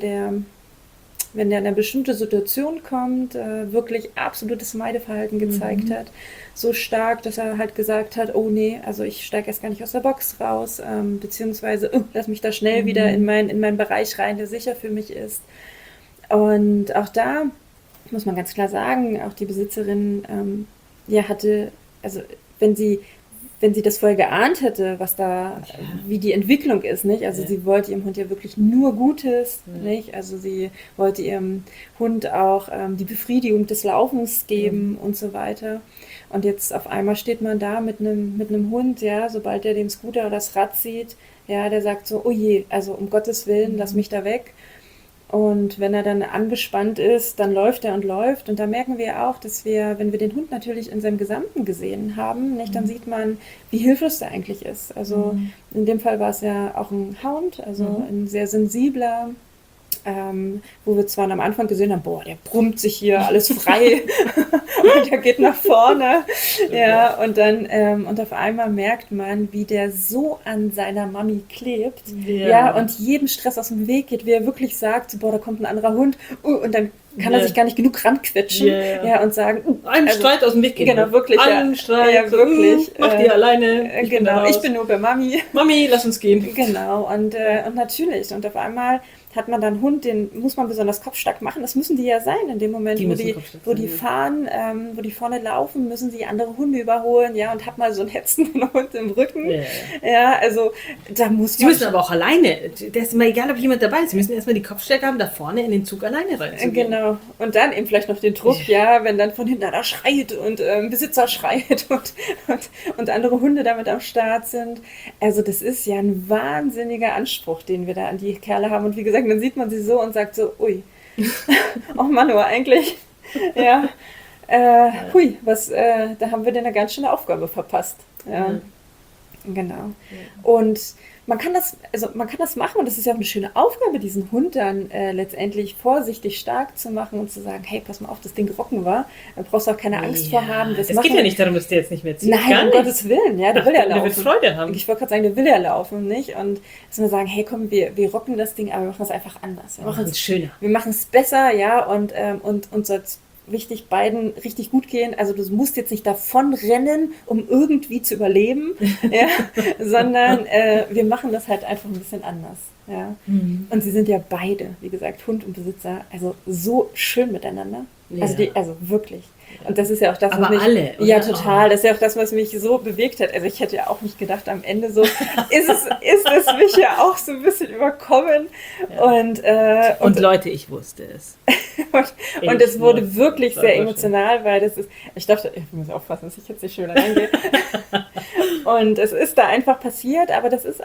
wenn der in eine bestimmte Situation kommt, wirklich absolutes Meideverhalten gezeigt hat. So stark, dass er halt gesagt hat, oh nee, also ich steige erst gar nicht aus der Box raus, beziehungsweise lass mich da schnell wieder in meinen Bereich rein, der sicher für mich ist. Und auch da muss man ganz klar sagen, auch die Besitzerin ja hatte, also wenn sie das vorher geahnt hätte, was da, wie die Entwicklung ist, nicht? Also sie wollte ihrem Hund ja wirklich nur Gutes, nicht? Also sie wollte ihrem Hund auch die Befriedigung des Laufens geben und so weiter. Und jetzt auf einmal steht man da mit einem Hund, ja, sobald er den Scooter oder das Rad sieht, ja, der sagt so, oh je, also um Gottes Willen, lass mich da weg. Und wenn er dann angespannt ist, dann läuft er und läuft. Und da merken wir auch, dass wir, wenn wir den Hund natürlich in seinem Gesamten gesehen haben, nicht, dann sieht man, wie hilflos er eigentlich ist. Also in dem Fall war es ja auch ein Hound, also ein sehr sensibler, wo wir zwar am Anfang gesehen haben, boah, der brummt sich hier alles frei und der geht nach vorne. Ja, und dann und auf einmal merkt man, wie der so an seiner Mami klebt, ja, und jeden Stress aus dem Weg geht, wie er wirklich sagt, so, boah, da kommt ein anderer Hund, und dann kann er sich gar nicht genug ranquetschen, ja, und sagen, einen Streit aus dem Weg gehen. Genau, wirklich, einen Streit, ja, wirklich. Mach die alleine. Genau, ich bin nur bei Mami. Mami, lass uns gehen. Genau, und natürlich, und auf einmal hat man dann einen Hund, den muss man besonders kopfstark machen. Das müssen die ja sein in dem Moment, wo die fahren, wo die vorne laufen, müssen sie andere Hunde überholen, ja, und hat mal so einen hetzenden Hund im Rücken. Ja, also da muss Sie müssen aber auch alleine, das ist immer egal, ob jemand dabei ist, sie müssen erstmal die Kopfstärke haben, da vorne in den Zug alleine reinzugehen. Genau, und dann eben vielleicht noch den Druck, ja, wenn dann von hinten einer schreit und Besitzer schreit und andere Hunde damit am Start sind. Also das ist ja ein wahnsinniger Anspruch, den wir da an die Kerle haben. Und wie gesagt, dann sieht man sie so und sagt so, ui, oh Mann, aber eigentlich, ja, hui, da haben wir denn eine ganz schöne Aufgabe verpasst. Ja, genau. Und man kann das machen, und das ist ja auch eine schöne Aufgabe, diesen Hund dann letztendlich vorsichtig stark zu machen und zu sagen, hey, pass mal auf, das Ding gerocken war, da brauchst du auch keine Angst vor haben. Das geht ja nicht darum, dass der jetzt nicht mehr zieht. Nein, um Gottes Willen, ja, der will ja laufen. Der wird Freude haben. Ich wollte gerade sagen, der will ja laufen, nicht? Und dass wir sagen, hey, komm, wir rocken das Ding, aber wir machen es einfach anders. Wir machen es schöner. Wir machen es besser, ja, und soll es beiden richtig gut gehen. Also du musst jetzt nicht davon rennen, um irgendwie zu überleben, ja, sondern wir machen das halt einfach ein bisschen anders. Ja. Und sie sind ja beide, wie gesagt, Hund und Besitzer, also so schön miteinander. Ja. Also wirklich. Und das ist ja auch das, was mich... alle, oder? Ja, total. Das ist ja auch das, was mich so bewegt hat. Also ich hätte ja auch nicht gedacht, am Ende so, ist es mich ja auch so ein bisschen überkommen. Ja. Und Leute, ich wusste es. und es wurde wirklich sehr emotional, weil das ist, ich dachte, ich muss aufpassen, dass ich jetzt nicht schön reingehe. Und es ist da einfach passiert, aber das ist,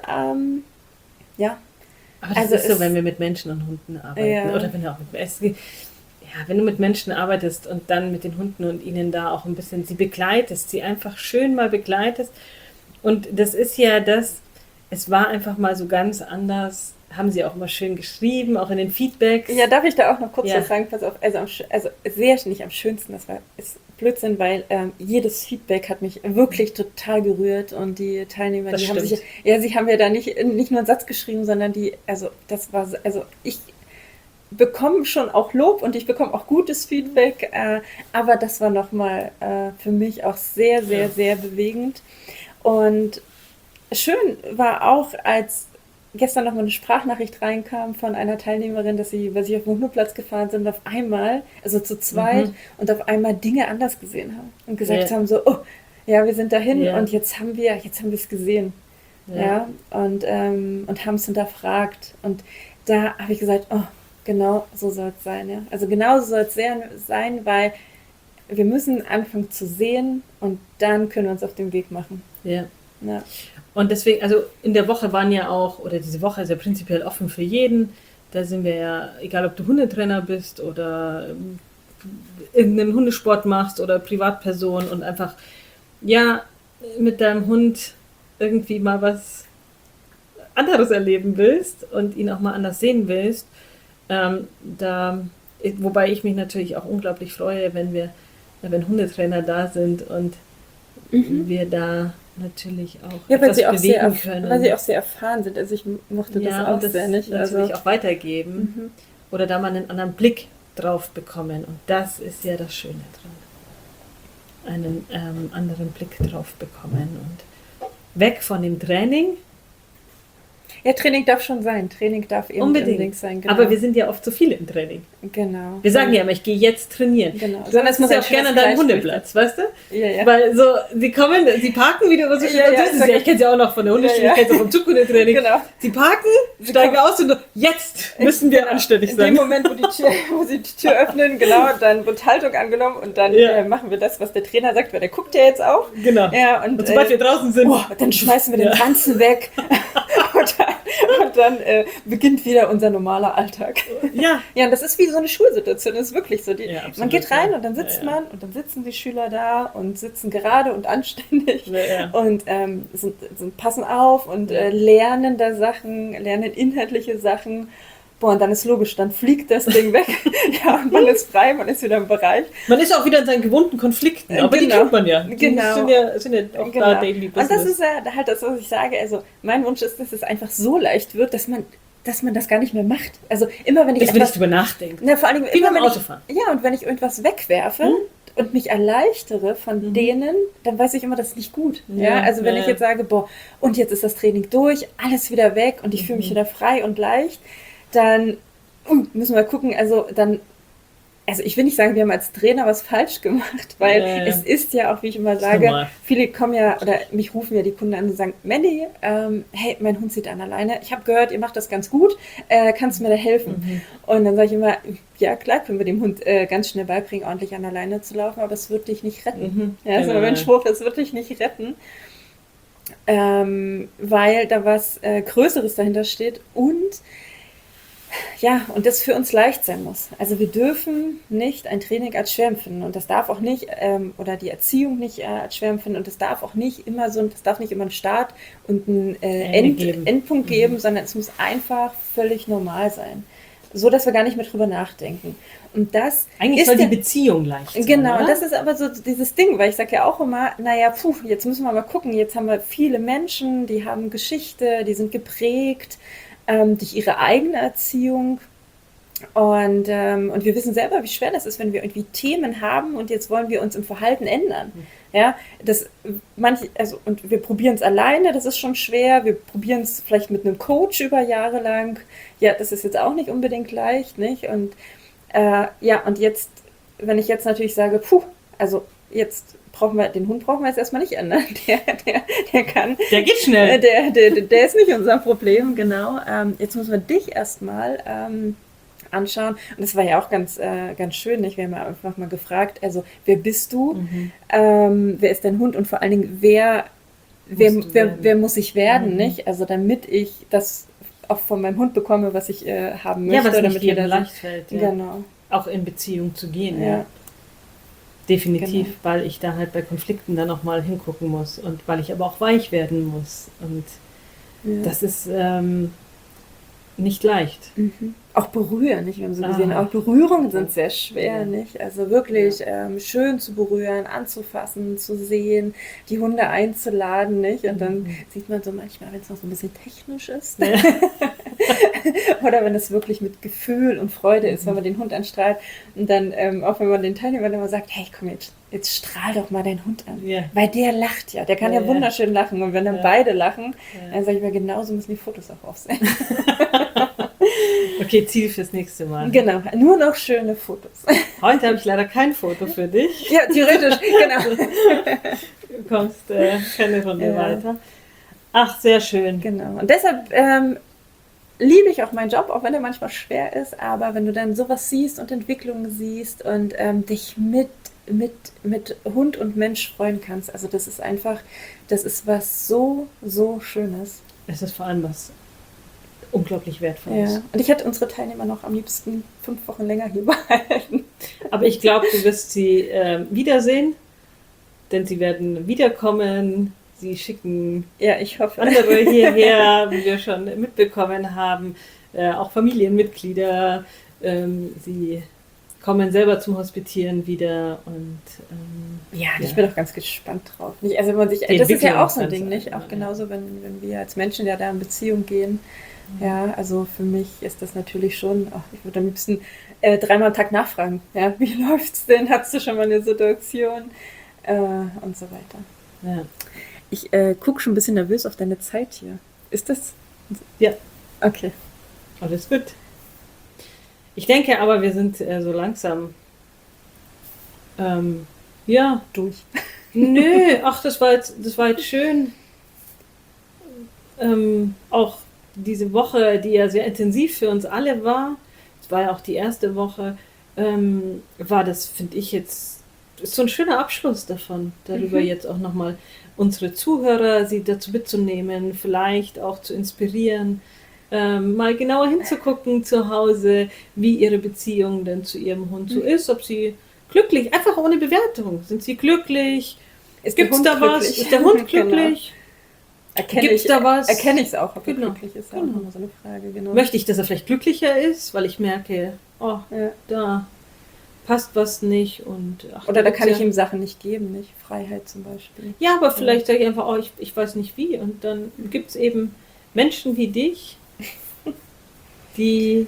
ja. Aber das ist so, wenn wir mit Menschen und Hunden arbeiten. Ja. Oder wenn wir auch wenn du mit Menschen arbeitest und dann mit den Hunden und ihnen da auch ein bisschen sie begleitest, sie einfach schön mal begleitest. Und das ist ja das, es war einfach mal so ganz anders, haben sie auch immer schön geschrieben, auch in den Feedbacks. Ja, darf ich da auch noch kurz Ja. was sagen? Pass auf, also sehr nicht am schönsten, ist Blödsinn, weil jedes Feedback hat mich wirklich total gerührt und die Teilnehmer, Das die haben stimmt. sich, ja, sie haben ja da nicht nur einen Satz geschrieben, sondern ich bekomme schon auch Lob und ich bekomme auch gutes Feedback, aber das war nochmal für mich auch sehr, sehr, Ja. sehr bewegend. Und schön war auch, als gestern nochmal eine Sprachnachricht reinkam von einer Teilnehmerin, dass sie, weil sie auf dem Hundeplatz gefahren sind, auf einmal, also zu zweit, Mhm. und auf einmal Dinge anders gesehen haben und gesagt Ja. haben so, oh, ja, wir sind dahin Ja. und jetzt haben wir es gesehen. Ja. Ja, und haben es hinterfragt. Und da habe ich gesagt, oh, genau so soll es sein. Ja? Also genau so soll es sein, weil wir müssen anfangen zu sehen und dann können wir uns auf den Weg machen. Ja. Ja, Und deswegen, also in der Woche waren ja auch, oder diese Woche ist ja prinzipiell offen für jeden. Da sind wir ja, egal ob du Hundetrainer bist oder irgendeinen Hundesport machst oder Privatperson und einfach, ja, mit deinem Hund irgendwie mal was anderes erleben willst und ihn auch mal anders sehen willst. Wobei ich mich natürlich auch unglaublich freue, wenn Hundetrainer da sind und wir da natürlich auch ja, weil etwas sie auch bewegen können. weil sie auch sehr erfahren sind. Also ich mochte das Ja, auch und das sehr nicht. natürlich Also, auch weitergeben oder da mal einen anderen Blick drauf bekommen. Und das ist ja das Schöne dran. Einen anderen Blick drauf bekommen und weg von dem Training. ja, Training darf schon sein. Training darf eben Unbedingt sein. Genau. Aber wir sind ja oft zu viele im Training. Genau. Wir sagen ja immer, ich gehe jetzt trainieren. Genau. Du sagst es ja auch gerne an deinem Hundeplatz, weißt du? Ja, ja. Weil so, sie parken wieder über so schön. Ja, ja, Das ist ja, ich kenne es ja auch noch von der Hundeschule, Ja, ja. ich kenne es auch vom Zughundetraining. Genau. Sie parken, Sie steigen kommen- aus und jetzt müssen wir anständig In dem sein. Moment, wo sie die Tür öffnen, genau, dann wird Haltung angenommen und dann Ja. machen wir das, was der Trainer sagt, weil der guckt ja jetzt auch. Genau. Ja, Und sobald wir draußen sind, dann schmeißen wir den Ja. Ranzen weg und dann beginnt wieder unser normaler Alltag. ja, Ja, und das ist wie so eine Schulsituation, das ist wirklich so. Ja, absolut, Man geht rein ja. und dann sitzt Ja, ja. man und dann sitzen die Schüler da und sitzen gerade und anständig Ja, ja. und passen auf und Ja. lernen da Sachen, lernen inhaltliche Sachen. Boah, und dann ist logisch, dann fliegt das Ding weg. Ja, und man ist frei, man ist wieder im Bereich. man ist auch wieder in seinen gewohnten Konflikten, aber die Genau. kennt man ja. Die Genau. sind ja auch da Daily Business. Und das ist ja halt das, was ich sage. Also mein Wunsch ist, dass es einfach so leicht wird, dass man das gar nicht mehr macht. Also immer wenn ich dass wir nicht drüber nachdenken. na, vor allem Wie immer beim wenn ich, Autofahren. ja, und wenn ich irgendwas wegwerfe und mich erleichtere von denen, dann weiß ich immer, das ist nicht gut. Ja, Ja, also wenn ja, ich ja. jetzt sage, boah, und jetzt ist das Training durch, alles wieder weg und ich fühle mich wieder frei und leicht, dann müssen wir gucken, also ich will nicht sagen, wir haben als Trainer was falsch gemacht, weil Ja, ja. es ist ja auch, wie ich immer ist sage, normal. viele kommen ja, oder mich rufen ja die Kunden an und sagen, Mandy, hey, mein Hund zieht an alleine, ich habe gehört, ihr macht das ganz gut, kannst du mir da helfen? Und dann sage ich immer, ja klar, können wir dem Hund ganz schnell beibringen, ordentlich an alleine zu laufen, aber es wird dich nicht retten. Ja, das ist Genau. immer mein Spruch, es wird dich nicht retten. Weil da was Größeres dahinter steht und ja, und das für uns leicht sein muss. Also wir dürfen nicht ein Training als schwer empfinden und das darf auch nicht, oder die Erziehung nicht als schwer empfinden und das darf auch nicht immer das darf nicht immer einen Start und einen geben. Endpunkt geben, sondern es muss einfach völlig normal sein. So, dass wir gar nicht mehr drüber nachdenken. Und das Eigentlich ist soll die der- Beziehung leicht sein. Genau, oder? und das ist aber so dieses Ding, weil ich sage ja auch immer, naja, jetzt müssen wir mal gucken, jetzt haben wir viele Menschen, die haben Geschichte, die sind geprägt durch ihre eigene Erziehung und wir wissen selber, wie schwer das ist, wenn wir irgendwie Themen haben und jetzt wollen wir uns im Verhalten ändern. Ja, und wir probieren es alleine, das ist schon schwer, wir probieren es vielleicht mit einem Coach über Jahre lang, ja, das ist jetzt auch nicht unbedingt leicht, nicht? Und ja, und jetzt, wenn ich jetzt natürlich sage, also jetzt den Hund brauchen wir jetzt erstmal nicht ändern. Der kann. Der geht schnell. Der ist nicht unser Problem, genau. Jetzt müssen wir dich erstmal anschauen. Und das war ja auch ganz schön, nicht? Wir haben ja einfach mal gefragt, also wer bist du? Wer ist dein Hund? Und vor allen Dingen, wer muss ich werden, nicht? Also damit ich das auch von meinem Hund bekomme, was ich haben möchte. Ja, was damit nicht jedem wir da leicht fällt. Ja. Genau. Auch in Beziehung zu gehen. Ja. Ja. Definitiv, Genau. weil ich da halt bei Konflikten dann auch mal hingucken muss und weil ich aber auch weich werden muss. Und Das ist nicht leicht. Auch berühren, nicht? Wir haben so gesehen, auch Berührungen sind sehr schwer, nicht? Also wirklich schön zu berühren, anzufassen, zu sehen, die Hunde einzuladen, nicht? Und dann sieht man so manchmal, wenn es noch so ein bisschen technisch ist. Ja. Oder wenn es wirklich mit Gefühl und Freude ist, wenn man den Hund anstrahlt. Und dann, auch wenn man den Teilnehmern immer sagt, hey, komm jetzt strahl doch mal deinen Hund an. Ja. Weil der lacht ja, der kann ja wunderschön lachen. Und wenn dann beide lachen, dann sage ich mir, genauso müssen die Fotos auch aussehen. Okay, Ziel fürs nächste Mal. Genau, nur noch schöne Fotos. Heute habe ich leider kein Foto für dich. Ja, theoretisch, genau. Du kommst keine Runde weiter. Ach, sehr schön. Genau, und deshalb liebe ich auch meinen Job, auch wenn er manchmal schwer ist, aber wenn du dann sowas siehst und Entwicklungen siehst und dich mit Hund und Mensch freuen kannst, also das ist einfach, das ist was so Schönes. Es ist vor allem was unglaublich Wertvolles. Ja. Und ich hätte unsere Teilnehmer noch am liebsten 5 Wochen länger hier behalten. Aber ich glaube, du wirst sie wiedersehen, denn sie werden wiederkommen. Sie schicken ich hoffe. andere hierher, wie wir schon mitbekommen haben, auch Familienmitglieder. Sie kommen selber zum Hospitieren wieder und ich bin auch ganz gespannt drauf. Also wenn man sich, das ist ja auch so ein Ding, nicht? Auch genauso, wenn wir als Menschen ja da in Beziehung gehen. Ja, also für mich ist das natürlich schon, ich würde am liebsten 3-mal am Tag nachfragen. Ja, wie läuft's denn? Hattest du schon mal eine Situation? Und so weiter. Ja. Ich gucke schon ein bisschen nervös auf deine Zeit hier. Ist das? Ja. Okay. Alles gut. Ich denke aber, wir sind so langsam durch. Nö, ach, das war jetzt schön. Auch diese Woche, die ja sehr intensiv für uns alle war, es war ja auch die erste Woche, war das, finde ich jetzt, ist so ein schöner Abschluss davon, darüber jetzt auch nochmal unsere Zuhörer, sie dazu mitzunehmen, vielleicht auch zu inspirieren, mal genauer hinzugucken zu Hause, wie ihre Beziehung denn zu ihrem Hund so ist, ob sie glücklich, einfach ohne Bewertung, sind sie glücklich, gibt es da was, ist der Hund glücklich? Gibt es da was? Erkenne ich es auch, ob er glücklich ist. Auch immer so eine Frage, genau. Möchte ich, dass er vielleicht glücklicher ist, weil ich merke, da passt was nicht. Oder da kann ich ihm Sachen nicht geben, nicht? Freiheit zum Beispiel. Ja, aber vielleicht sage ich einfach, ich weiß nicht wie. Und dann gibt es eben Menschen wie dich, die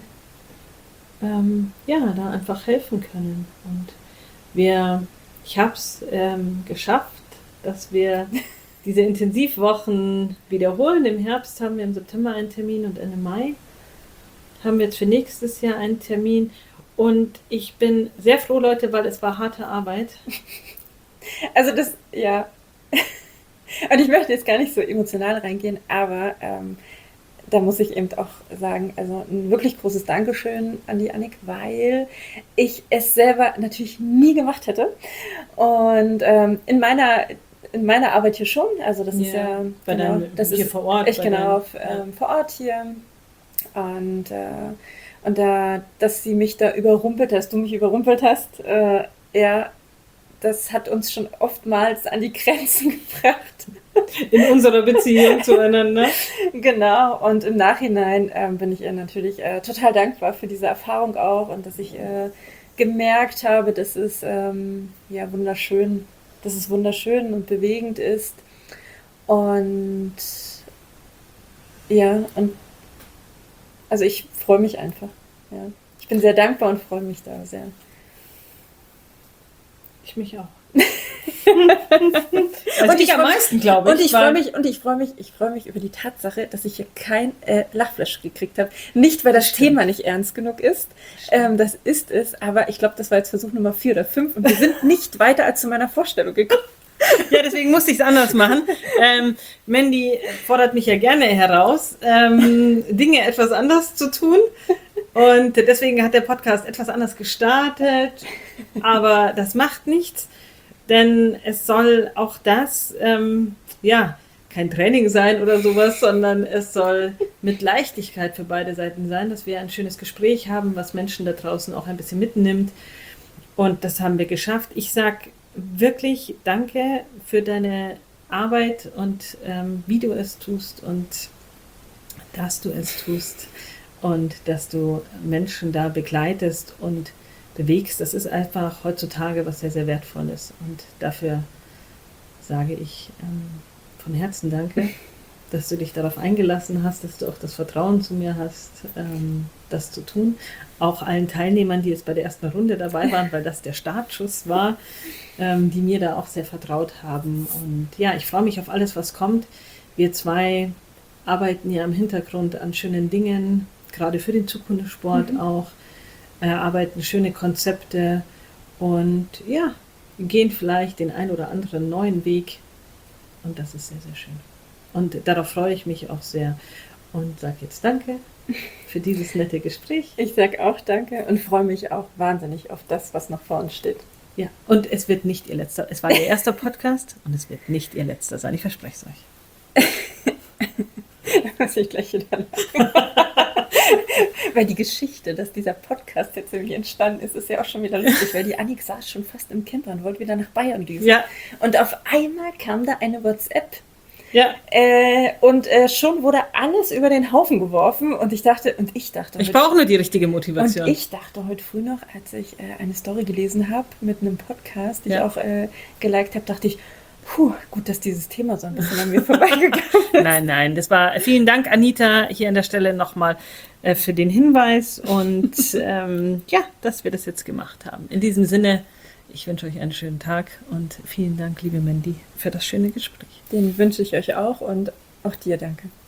da einfach helfen können. Und ich habe es geschafft, dass wir diese Intensivwochen wiederholen. Im Herbst haben wir im September einen Termin und Ende Mai haben wir jetzt für nächstes Jahr einen Termin. Und ich bin sehr froh, Leute, weil es war harte Arbeit. Also das, ja. Und ich möchte jetzt gar nicht so emotional reingehen, aber da muss ich eben auch sagen, also ein wirklich großes Dankeschön an die Annik, weil ich es selber natürlich nie gemacht hätte. Und in meiner Arbeit hier schon, also das ist ja das hier ist vor Ort. Vor Ort hier. Und dass sie mich da überrumpelt, dass du mich überrumpelt hast, das hat uns schon oftmals an die Grenzen gebracht. In unserer Beziehung zueinander. Genau, und im Nachhinein bin ich ihr natürlich total dankbar für diese Erfahrung auch und dass ich gemerkt habe, dass es wunderschön und bewegend ist. Und also ich freue mich einfach. Ja. Ich bin sehr dankbar und freue mich da sehr. Ich mich auch. Und ich am meisten, glaube ich. Und ich freue mich über die Tatsache, dass ich hier kein Lachflash gekriegt habe. Nicht, weil das Thema nicht ernst genug ist. Das ist es, aber ich glaube, das war jetzt Versuch Nummer 4 oder 5 und wir sind nicht weiter als zu meiner Vorstellung gekommen. Ja, deswegen musste ich es anders machen. Mandy fordert mich ja gerne heraus, Dinge etwas anders zu tun. Und deswegen hat der Podcast etwas anders gestartet. Aber das macht nichts, denn es soll auch das, kein Training sein oder sowas, sondern es soll mit Leichtigkeit für beide Seiten sein, dass wir ein schönes Gespräch haben, was Menschen da draußen auch ein bisschen mitnimmt. Und das haben wir geschafft. Ich sage wirklich danke für deine Arbeit und wie du es tust und dass du es tust und dass du Menschen da begleitest und bewegst. Das ist einfach heutzutage was sehr, sehr Wertvolles. Und dafür sage ich von Herzen danke, dass du dich darauf eingelassen hast, dass du auch das Vertrauen zu mir hast, das zu tun. Auch allen Teilnehmern, die jetzt bei der ersten Runde dabei waren, weil das der Startschuss war, die mir da auch sehr vertraut haben. Und ja, ich freue mich auf alles, was kommt. Wir zwei arbeiten ja im Hintergrund an schönen Dingen, gerade für den Zukunftssport auch, arbeiten schöne Konzepte und ja, gehen vielleicht den ein oder anderen neuen Weg. Und das ist sehr, sehr schön. Und darauf freue ich mich auch sehr und sage jetzt danke für dieses nette Gespräch. Ich sage auch danke und freue mich auch wahnsinnig auf das, was noch vor uns steht. Ja, und es wird nicht Ihr letzter, es war Ihr erster Podcast und es wird nicht Ihr letzter sein, ich verspreche es euch. Da muss ich gleich wieder lachen. Weil die Geschichte, dass dieser Podcast jetzt irgendwie entstanden ist, ist ja auch schon wieder lustig, weil die Annik saß schon fast im Camper und wollte wieder nach Bayern düsen. Ja. Und auf einmal kam da eine WhatsApp. Ja. Und schon wurde alles über den Haufen geworfen und ich dachte, Ich brauche nur die richtige Motivation. und ich dachte heute früh noch, als ich eine Story gelesen habe mit einem Podcast, die ich auch geliked habe, dachte ich, gut, dass dieses Thema so ein bisschen an mir vorbeigegangen ist. Nein, das war, vielen Dank, Anita, hier an der Stelle nochmal für den Hinweis und ja, dass wir das jetzt gemacht haben. In diesem Sinne, ich wünsche euch einen schönen Tag und vielen Dank, liebe Mandy, für das schöne Gespräch. Den wünsche ich euch auch und auch dir danke.